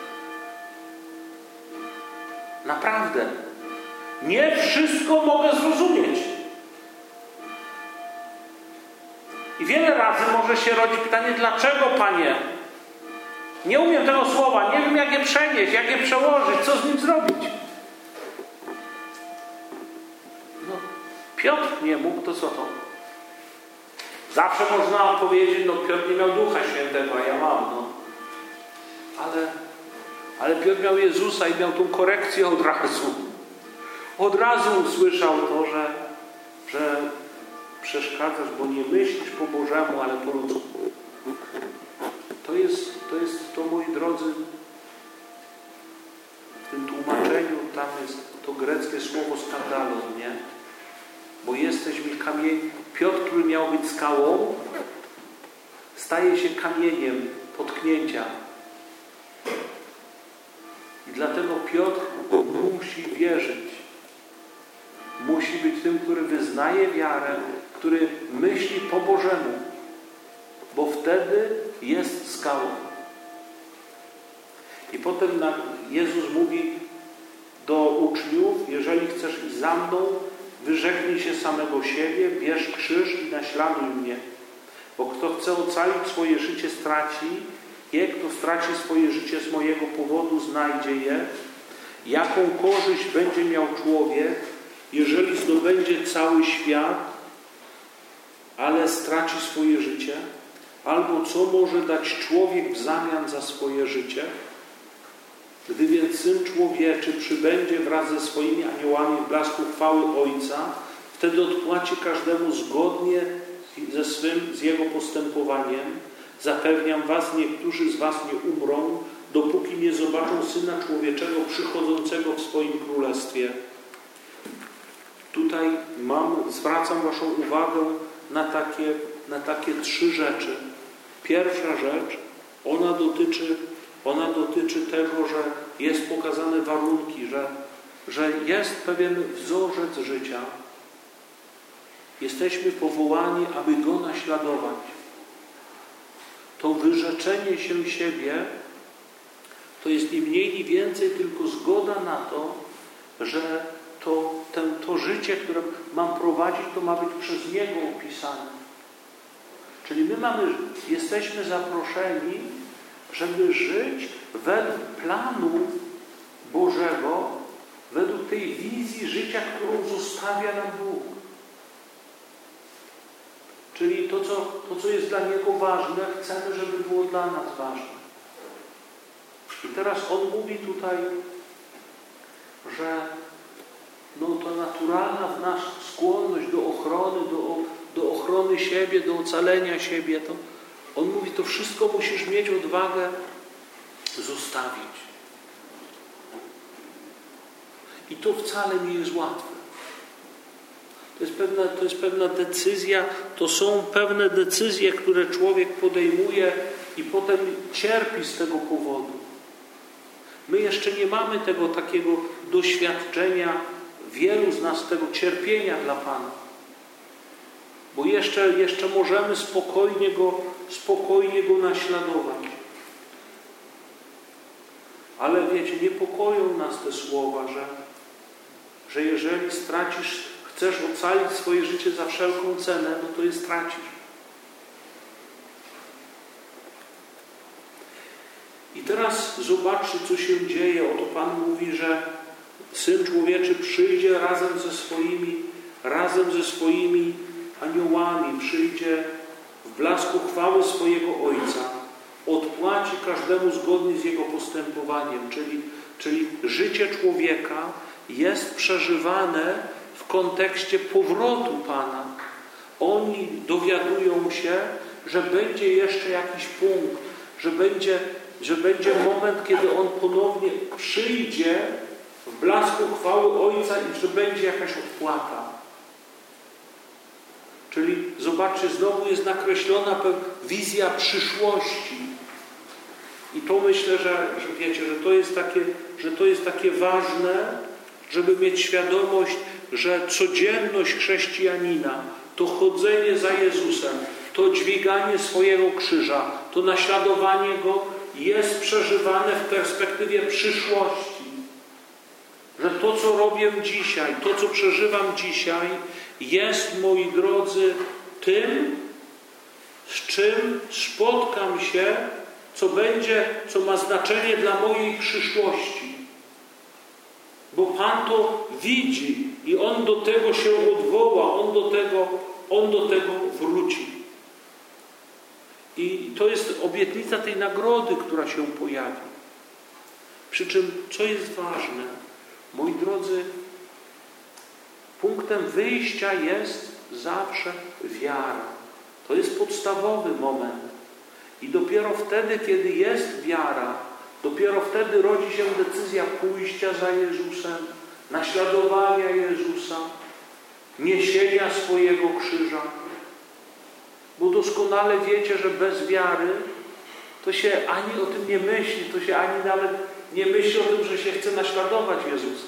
Naprawdę. Nie wszystko mogę zrozumieć. I wiele razy może się rodzić pytanie, dlaczego, Panie? Nie umiem tego słowa, nie wiem, jak je przenieść, jak je przełożyć, co z nim zrobić. No, Piotr nie mógł, to co to? Zawsze można odpowiedzieć, no Piotr nie miał Ducha Świętego, a ja mam, no. Ale, ale Piotr miał Jezusa i miał tą korekcję od razu. Od razu usłyszał to, że, że przeszkadzasz, bo nie myślisz po Bożemu, ale po ludzku. To jest, to jest to, moi drodzy, w tym tłumaczeniu tam jest to greckie słowo skandalon, nie? Bo jesteśmy kamień. Piotr, który miał być skałą, staje się kamieniem potknięcia. I dlatego Piotr musi wierzyć. Musi być tym, który wyznaje wiarę, który myśli po Bożemu. Bo wtedy jest skałą. I potem Jezus mówi do uczniów, jeżeli chcesz iść za mną, wyrzeknij się samego siebie, bierz krzyż i naśladuj mnie. Bo kto chce ocalić swoje życie, straci je. Kto straci swoje życie z mojego powodu, znajdzie je. Jaką korzyść będzie miał człowiek, jeżeli zdobędzie cały świat, ale straci swoje życie? Albo co może dać człowiek w zamian za swoje życie? Gdy więc Syn Człowieczy przybędzie wraz ze swoimi aniołami w blasku chwały Ojca, wtedy odpłaci każdemu zgodnie ze swym, z jego postępowaniem. Zapewniam was, niektórzy z was nie umrą, dopóki nie zobaczą Syna Człowieczego przychodzącego w swoim królestwie. Tutaj mam, zwracam waszą uwagę na takie, na takie trzy rzeczy. Pierwsza rzecz, ona dotyczy, ona dotyczy tego, że jest pokazane warunki, że, że jest pewien wzorzec życia. Jesteśmy powołani, aby Go naśladować. To wyrzeczenie się siebie to jest ni mniej, ni więcej, tylko zgoda na to, że to, ten, to życie, które mam prowadzić, to ma być przez Niego opisane. Czyli my mamy, jesteśmy zaproszeni, żeby żyć według planu Bożego, według tej wizji życia, którą zostawia nam Bóg. Czyli to co, to, co jest dla Niego ważne, chcemy, żeby było dla nas ważne. I teraz On mówi tutaj, że no, to naturalna w nas skłonność do ochrony, do, do ochrony siebie, do ocalenia siebie, to On mówi, to wszystko musisz mieć odwagę zostawić. I to wcale nie jest łatwe. To jest pewna, to jest pewna decyzja, to są pewne decyzje, które człowiek podejmuje i potem cierpi z tego powodu. My jeszcze nie mamy tego takiego doświadczenia, wielu z nas tego cierpienia dla Pana. Bo jeszcze, jeszcze możemy spokojnie Go, spokojnie Go naśladować. Ale wiecie, niepokoją nas te słowa, że, że jeżeli stracisz, chcesz ocalić swoje życie za wszelką cenę, no to je stracisz. I teraz zobaczcie, co się dzieje. Oto Pan mówi, że Syn Człowieczy przyjdzie razem ze swoimi, razem ze swoimi aniołami, przyjdzie w blasku chwały swojego Ojca, odpłaci każdemu zgodnie z jego postępowaniem, czyli, czyli życie człowieka jest przeżywane w kontekście powrotu Pana. Oni dowiadują się, że będzie jeszcze jakiś punkt, że będzie, że będzie moment, kiedy On ponownie przyjdzie w blasku chwały Ojca i że będzie jakaś odpłata. Czyli zobaczcie, znowu jest nakreślona wizja przyszłości. I to myślę, że, że wiecie, że to jest takie, że to jest takie ważne, żeby mieć świadomość, że codzienność chrześcijanina, to chodzenie za Jezusem, to dźwiganie swojego krzyża, to naśladowanie Go jest przeżywane w perspektywie przyszłości. Że to, co robię dzisiaj, to, co przeżywam dzisiaj, jest, moi drodzy, tym, z czym spotkam się, co będzie, co ma znaczenie dla mojej przyszłości. Bo Pan to widzi i On do tego się odwoła, On do tego, On do tego wróci. I to jest obietnica tej nagrody, która się pojawi. Przy czym, co jest ważne, moi drodzy, punktem wyjścia jest zawsze wiara. To jest podstawowy moment. I dopiero wtedy, kiedy jest wiara, dopiero wtedy rodzi się decyzja pójścia za Jezusem, naśladowania Jezusa, niesienia swojego krzyża. Bo doskonale wiecie, że bez wiary to się ani o tym nie myśli, to się ani nawet nie myśli o tym, że się chce naśladować Jezusa.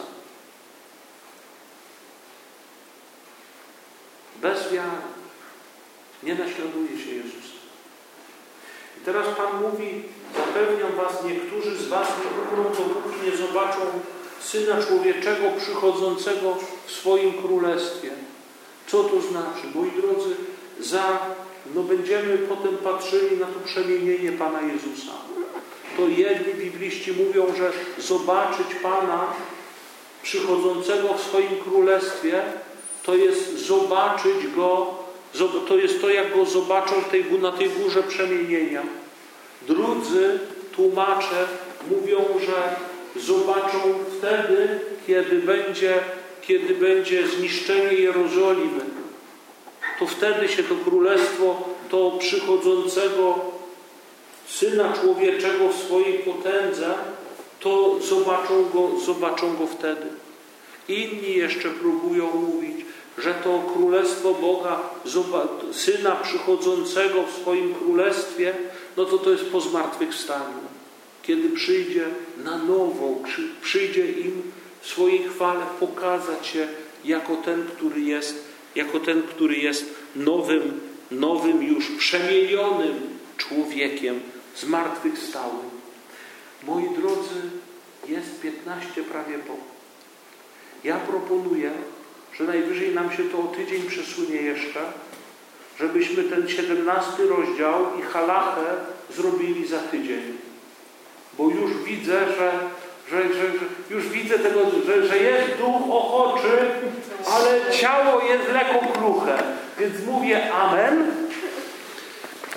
Bez wiary nie naśladuje się Jezusa. I teraz Pan mówi, zapewniam was, niektórzy z was nie umrą, dopóki nie zobaczą Syna Człowieczego przychodzącego w swoim królestwie. Co to znaczy? Moi drodzy, za, no będziemy potem patrzyli na to przemienienie Pana Jezusa. To jedni bibliści mówią, że zobaczyć Pana przychodzącego w swoim królestwie to jest zobaczyć Go, to jest to, jak Go zobaczą tej, na tej górze przemienienia. Drudzy tłumacze mówią, że zobaczą wtedy, kiedy będzie, kiedy będzie zniszczenie Jerozolimy. To wtedy się to królestwo, to przychodzącego Syna Człowieczego w swojej potędze, to zobaczą Go, zobaczą Go wtedy. Inni jeszcze próbują mówić, że to Królestwo Boga, Syna przychodzącego w swoim Królestwie, no to to jest po zmartwychwstaniu. Kiedy przyjdzie na nowo, przyjdzie im w swojej chwale pokazać się jako ten, który jest, jako ten, który jest nowym, nowym już przemienionym człowiekiem, zmartwychwstałym. Moi drodzy, jest piętnaście prawie po. Ja proponuję, że najwyżej nam się to o tydzień przesunie jeszcze, żebyśmy ten siedemnasty rozdział i halachę zrobili za tydzień. Bo już widzę, że Że, że, że już widzę tego, że, że jest duch ochoczy, ale ciało jest lekko kruche. Więc mówię amen